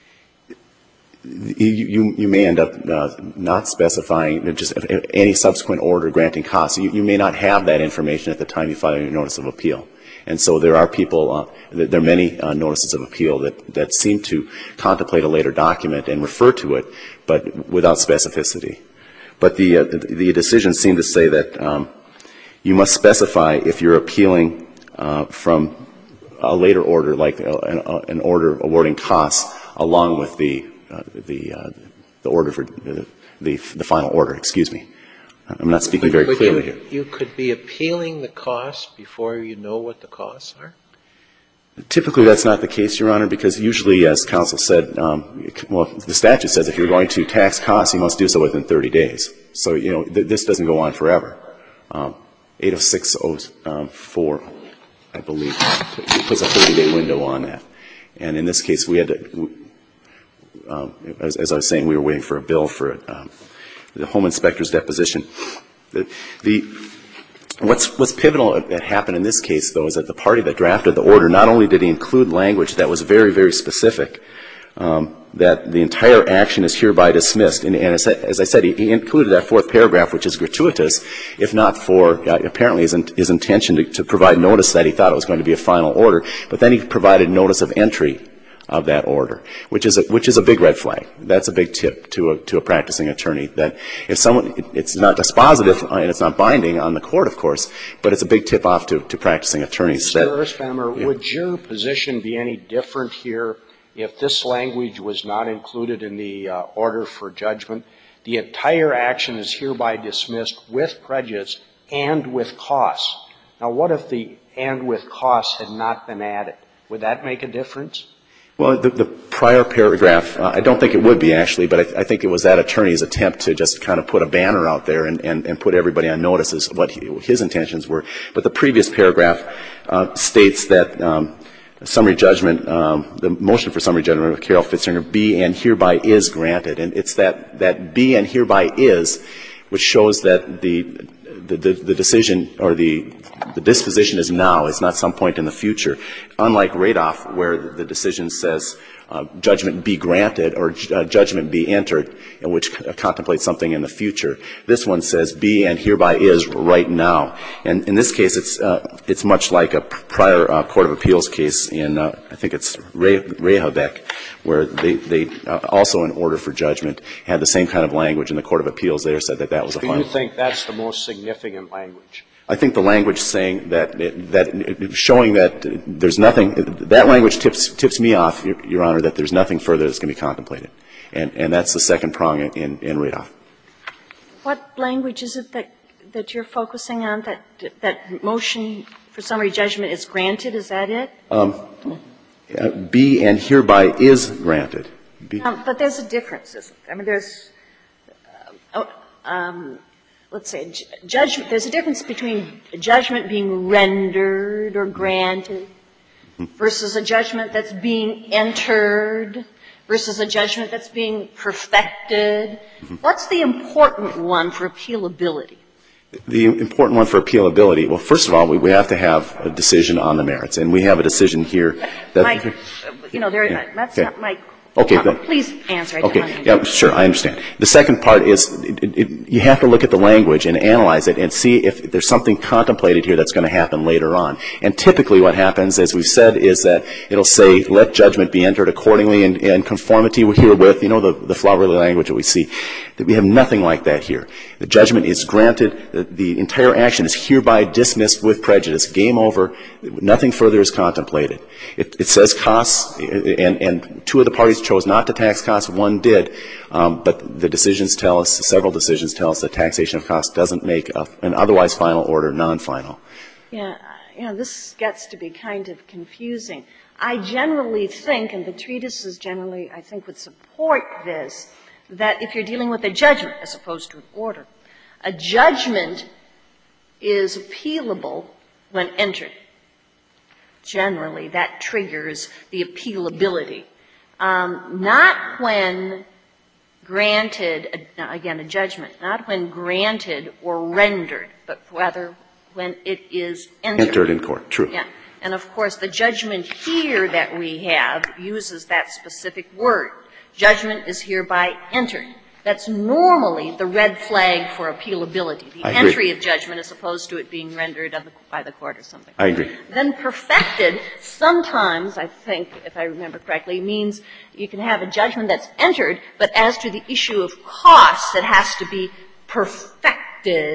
You may end up not specifying just any subsequent order granting costs. You may not have that information at the time you file your notice of appeal. And so there are people, there are many notices of appeal that seem to contemplate a later document and refer to it, but without specificity. But the decisions seem to say that you must specify if you're appealing from a later order, like an order awarding costs, along with the order for the final order. Excuse me. I'm not speaking very clearly here. You could be appealing the costs before you know what the costs are? Typically, that's not the case, Your Honor, because usually, as counsel said, the statute says if you're going to tax costs, you must do so within 30 days. So, this doesn't go on forever. 80604, I believe, puts a 30-day window on that. And in this case, we had to, as I was saying, we were waiting for a bill for the home inspector's deposition. What's pivotal that happened in this case, though, is that the party that drafted the order, not only did he include language that was very, very specific, that the entire action is hereby dismissed. And as I said, he included that fourth paragraph, which is gratuitous, if not for apparently his intention to provide notice that he thought it was going to be a final order. But then he provided notice of entry of that order, which is a big red flag. That's a big tip to a practicing attorney, that if someone, it's not dispositive and it's not binding on the court, of course, but it's a big tip off to practicing attorneys. Mr. Erspamer, would your position be any different here if this language was not included in the order for judgment? The entire action is hereby dismissed with prejudice and with costs. Now, what if the and with costs had not been added? Would that make a difference? Well, the prior paragraph, I don't think it would be, actually, but I think it was that attorney's attempt to just kind of put a banner out there and put everybody on notice as what his intentions were. But the previous paragraph states that summary judgment, the motion for summary judgment of Carol Fitzinger, be and hereby is granted. And it's that be and hereby is, which shows that the decision or the disposition is now. It's not some point in the future. Unlike Radoff, where the decision says judgment be granted or judgment be entered, in which contemplates something in the future. This one says be and hereby is right now. And in this case, it's much like a prior Court of Appeals case in, I think it's Rehovec, where they also in order for judgment had the same kind of language, and the Court of Appeals there said that was a final. Do you think that's the most significant language? I think the language saying that showing that there's nothing, that language tips me off, Your Honor, that there's nothing further that's going to be contemplated. And that's the second prong in Radoff. What language is it that you're focusing on, that motion for summary judgment is granted? Is that it? Be and hereby is granted. But there's a difference, isn't there? I mean, there's let's say, judgment. There's a difference between a judgment being rendered or granted versus a judgment that's being entered versus a judgment that's being perfected. What's the important one for appealability? The important one for appealability, well, first of all, we have to have a decision on the merits. And we have a decision here that that's not my Okay. Please answer. Okay. Yeah, sure. I understand. The second part is you have to look at the language and analyze it and see if there's something contemplated here that's going to happen later on. And typically what happens, as we've said, is that it'll say, let judgment be entered accordingly in conformity herewith, the flowery language that we see. We have nothing like that here. The judgment is granted. The entire action is hereby dismissed with prejudice. Game over. Nothing further is contemplated. It says costs, and two of the parties chose not to tax costs. One did. But the decisions tell us, several decisions tell us that taxation of costs doesn't make an otherwise final order non-final. Yeah. This gets to be kind of confusing. I generally think, and the treatises generally, I think, would support this, that if you're dealing with a judgment as opposed to an order, a judgment is appealable when entered. Generally, that triggers the appealability. Not when granted, again, a judgment, not when granted or rendered, but rather when it is entered. Entered in court. True. Yeah. And, of course, the judgment here that we have uses that specific word. Judgment is hereby entered. That's normally the red flag for appealability, the entry of judgment as opposed to it being rendered by the court or something. I agree. Then perfected sometimes, I think, if I remember correctly, means you can have a judgment that's entered, but as to the issue of costs, it has to be perfected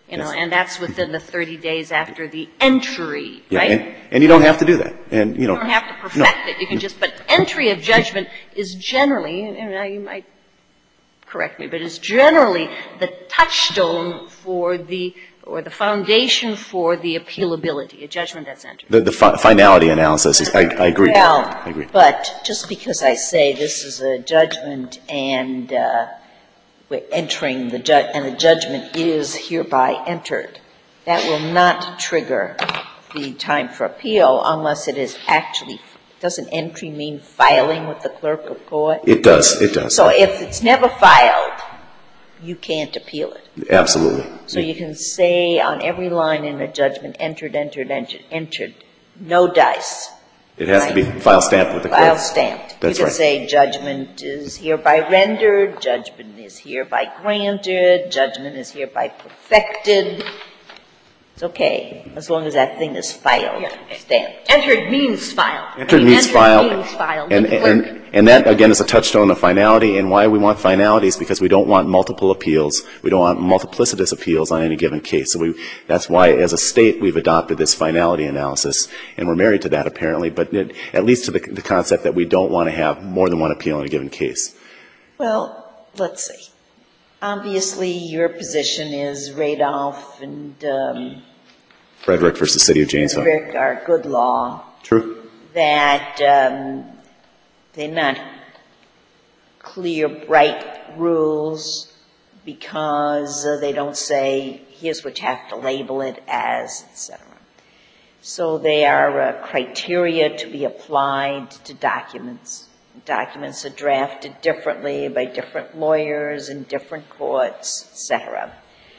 You know, and that's within the 30 days after the entry, right? Yeah, and you don't have to do that. And, you don't have to perfect it. You can just, but entry of judgment is generally, and you might correct me, but it's generally the touchstone for the foundation for the appealability, a judgment that's entered. The finality analysis, I agree. Well, I agree. But just because I say this is a judgment and we're entering the and the judgment is hereby entered, that will not trigger the time for appeal unless it is actually, doesn't entry mean filing with the clerk of court? It does. It does. So if it's never filed, you can't appeal it. Absolutely. So you can say on every line in the judgment, entered, no dice. It has to be file stamped with the clerk. File stamped. That's you can right. say judgment is hereby rendered, judgment is hereby granted, judgment is hereby perfected. It's okay, as long as that thing is filed, stamped. Entered means filed. Entered means filed. Entered means filed. And that, again, is a touchstone of finality. And why we want finality is because we don't want multiple appeals. We don't want multiplicitous appeals on any given case. So that's why, as a state, we've adopted this finality analysis. And we're married to that, apparently, but at least to the concept that we don't want to have more than one appeal in a given case. Well, let's see. Obviously, your position is Radolph and Frederick versus City of Janesville. Frederick are good law. True. That they're not clear, bright rules because they don't say, here's what you have to label it as, etc. So they are criteria to be applied to documents. Documents are drafted differently by different lawyers in different courts, etc.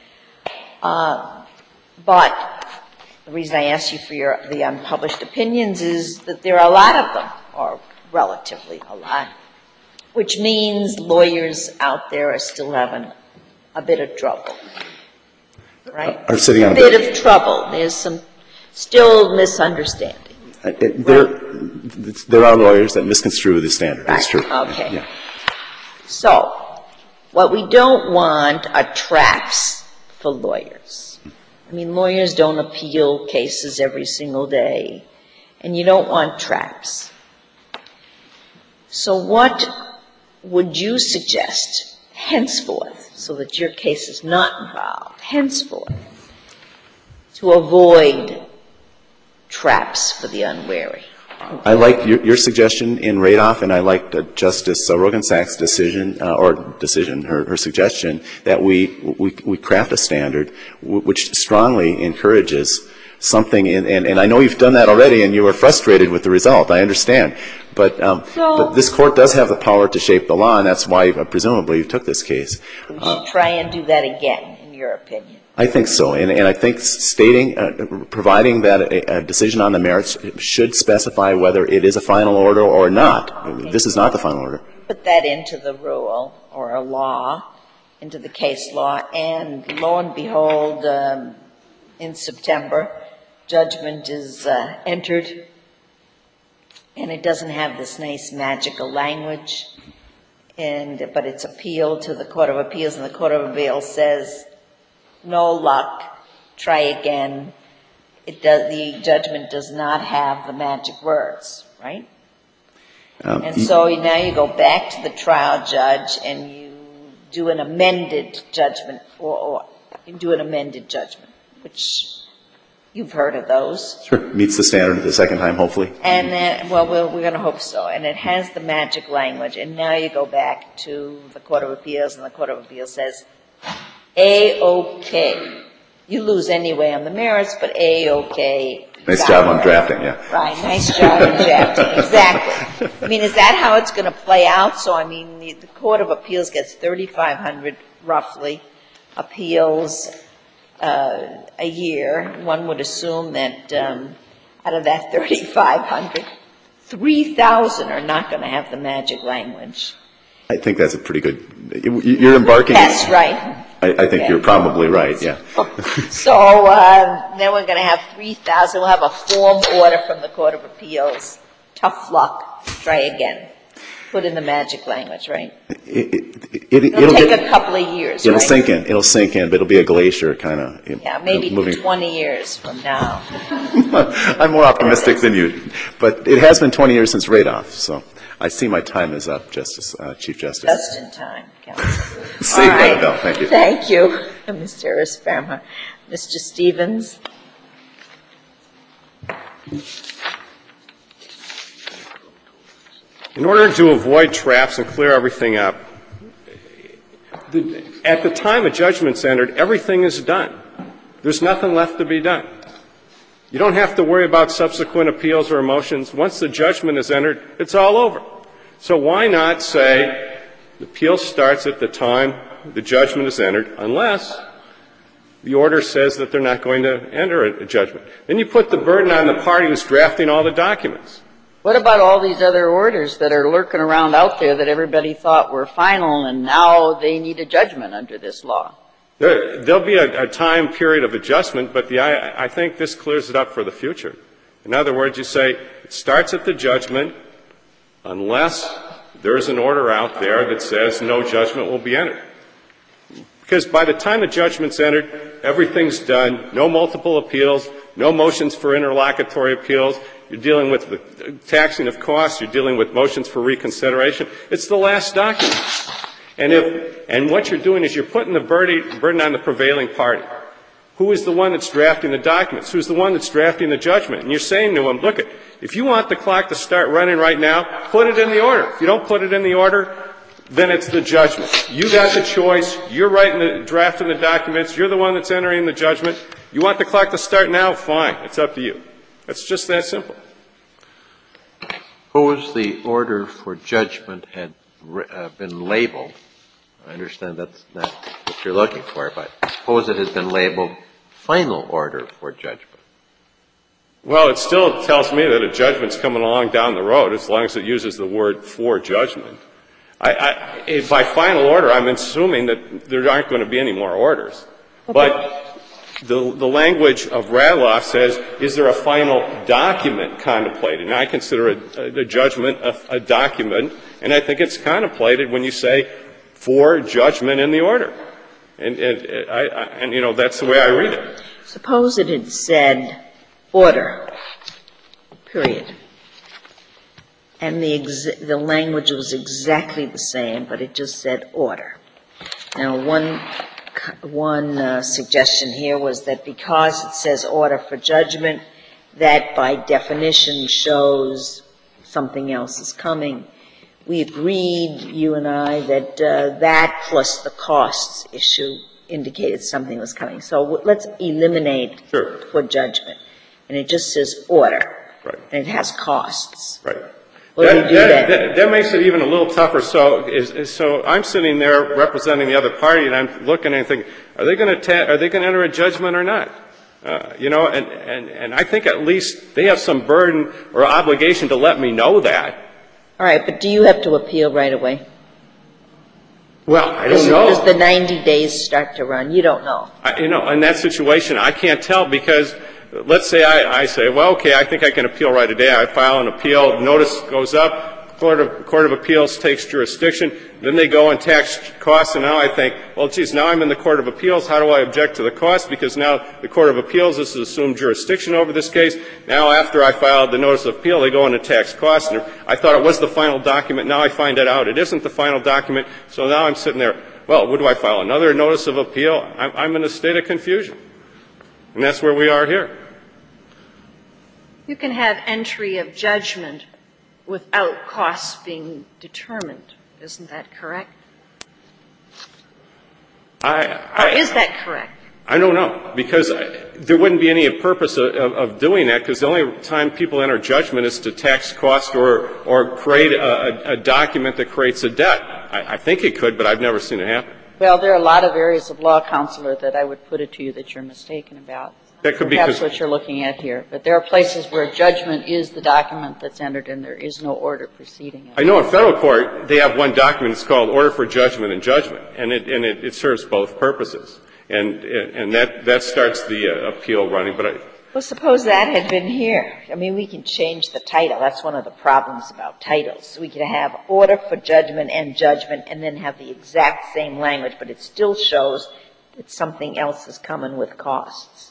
But the reason I asked you for the unpublished opinions is that there are a lot of them, or relatively a lot, which means lawyers out there are still having a bit of trouble, right? Are sitting on a bit of trouble. There's some still misunderstanding. There are lawyers that misconstrue the standard. That's true. Okay. Yeah. So, what we don't want are traps for lawyers. I mean, lawyers don't appeal cases every single day, and you don't want traps. So what would you suggest henceforth, so that your case is not involved, henceforth, to avoid traps for the unwary? I like your suggestion in Radoff, and I like Justice Roggensack's her suggestion that we craft a standard which strongly encourages something, and I know you've done that already, and you were frustrated with the result. I understand. But this Court does have the power to shape the law, and that's why, presumably, you took this case. We should try and do that again, in your opinion. I think so. And I think providing that a decision on the merits should specify whether it is a final order or not. Okay. This is not the final order. Put that into the rule or a law, into the case law, and lo and behold, in September, judgment is entered, and it doesn't have this nice magical language, but it's appealed to the Court of Appeals, and the Court of Appeals says, no luck, try again. The judgment does not have the magic words, right? And so now you go back to the trial judge and you do an amended judgment, or you do an amended judgment, which you've heard of those. Sure. Meets the standard the second time, hopefully. And then, well, we're going to hope so. And it has the magic language. And now you go back to the Court of Appeals, and the Court of Appeals says, A-OK. You lose anyway on the merits, but A-OK. Nice job on drafting, yeah. Right, nice job on drafting, exactly. I mean, is that how it's going to play out? So, I mean, the Court of Appeals gets 3,500, roughly, appeals a year. One would assume that out of that 3,500, 3,000 are not going to have the magic language. I think that's a pretty good, you're embarking. That's right. I think you're probably right, yeah. So then we're going to have 3,000. We'll have a form order from the Court of Appeals. Tough luck. Try again. put in the magic language, right? It'll take a couple of years, It'll right? sink in. It'll sink in, but it'll be a glacier kind of. Yeah, maybe moving. 20 years from now. I'm more optimistic than you, but it has been 20 years since Radoff, so I see my time is up, Chief Justice. Just in time, Counsel. Saved by the bell. Thank you. Thank you, Mr. Erspamer. Mr. Stevens? In order to avoid traps and clear everything up, at the time a judgment's entered, everything is done. There's nothing left to be done. You don't have to worry about subsequent appeals or motions. Once the judgment is entered, it's all over. So why not say the appeal starts at the time the judgment is entered, unless the order says that they're not going to enter a judgment. Then you put the burden on the party who's drafting all the documents. What about all these other orders that are lurking around out there that everybody thought were final and now they need a judgment under this law? There'll be a time period of adjustment, but I think this clears it up for the future. In other words, you say it starts at the judgment unless there's an order out there that says no judgment will be entered. Because by the time the judgment's entered, everything's done, no multiple appeals, no motions for interlocutory appeals. You're dealing with the taxing of costs. You're dealing with motions for reconsideration. It's the last document. And what you're doing is you're putting the burden on the prevailing party. Who is the one that's drafting the documents? Who's the one that's drafting the judgment? And you're saying to them, look, if you want the clock to start running right now, put it in the order. If you don't put it in the order, then it's the judgment. You got the choice. You're drafting the documents. You're the one that's entering the judgment. You want the clock to start now? Fine. It's up to you. It's just that simple. Suppose the order for judgment had been labeled. I understand that's not what you're looking for, but suppose it has been labeled final order for judgment. Well, it still tells me that a judgment's coming along down the road as long as it uses the word for judgment. By final order, I'm assuming that there aren't going to be any more orders. But the language of Radloff says, is there a final document contemplated? And I consider a judgment a document, and I think it's contemplated when you say for judgment in the order. And you know, that's the way I read it. Suppose it had said order, period. And the language was exactly the same, but it just said order. Now, one suggestion here was that because it says order for judgment, that by definition shows something else is coming. We agreed, you and I, that that plus the costs issue indicated something was coming. So let's eliminate for judgment. And it just says order. Right. And it has costs. Right. What do we do then? That makes it even a little tougher. So I'm sitting there representing the other party, and I'm looking and thinking, are they going to enter a judgment or not? You know, and I think at least they have some burden or obligation to let me know that. All right, but do you have to appeal right away? Well, I don't know. Does the 90 days start to run? You don't know. You know, in that situation, I can't tell because let's say I say, well, okay, I think I can appeal right away. I file an appeal, notice goes up, Court of Appeals takes jurisdiction, then they go and tax costs, and now I think, well, geez, now I'm in the Court of Appeals, how do I object to the cost? Because now the Court of Appeals has assumed jurisdiction over this case. Now after I filed the notice of appeal, they go and tax costs, and I thought it was the final document, now I find it out. It isn't the final document, so now I'm sitting there, well, would I file another notice of appeal? I'm in a state of confusion. And that's where we are here. You can have entry of judgment without costs being determined. Isn't that correct? Or is that correct? I don't know, because there wouldn't be any purpose of doing that, because the only time people enter judgment is to tax cost or create a document that creates a debt. I think it could, but I've never seen it happen. Well, there are a lot of areas of law, Counselor, that I would put it to you that you're mistaken about. That could be that's what you're looking at here. But there are places where judgment is the document that's entered and there is no order preceding it. I know in federal court they have one document. It's called Order for Judgment and Judgment, and it serves both purposes. And that starts the appeal running. But Well, suppose that had been here. I mean, we can change the title. That's one of the problems about titles. We could have order for judgment and then have the exact same language, but it still shows that something else is coming with costs.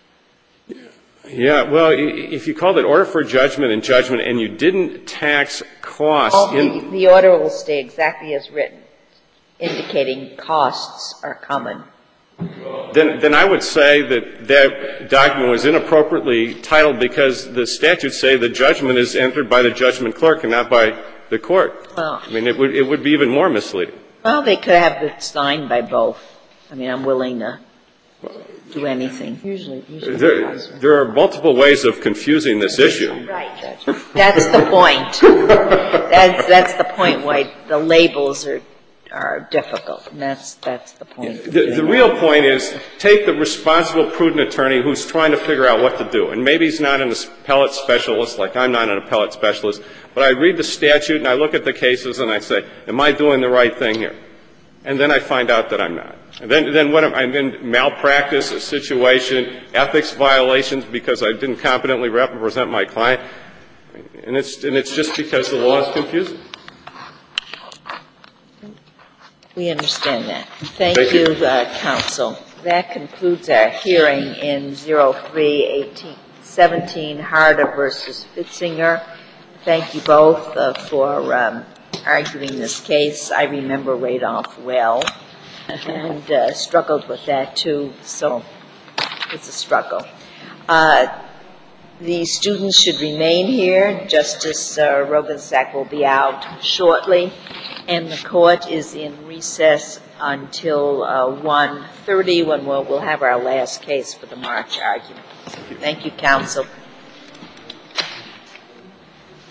Yeah, well, if you called it order for judgment and you didn't tax costs the order will stay exactly as written, indicating costs are coming. Then I would say that that document was inappropriately titled because the statutes say the judgment is entered by the judgment clerk and not by the court. Well, I mean, it would be even more misleading. Well, they could have it signed by both. I mean, I'm willing to do anything. Usually. There are multiple ways of confusing this issue. Right. That's the point. That's the point why the labels are difficult, and that's the point. The real point is take the responsible, prudent attorney who's trying to figure out what to do. And maybe he's not an appellate specialist like I'm not an appellate specialist, but I read the statute and I look at the cases and I say, am I doing the right thing here? And then I find out that I'm not. And then what I'm in malpractice, a situation, ethics violations because I didn't competently represent my client. And it's just because the law is confusing. We understand that. Thank you, counsel. That concludes our hearing in 03-1817 Harder versus Fitzinger. Thank you both for arguing this case. I remember Radolph well and struggled with that too, so it's a struggle. The students should remain here. Justice Rogensack will be out shortly, and the court is in recess until 1:30 when we'll have our last case for the March argument. Thank you, counsel.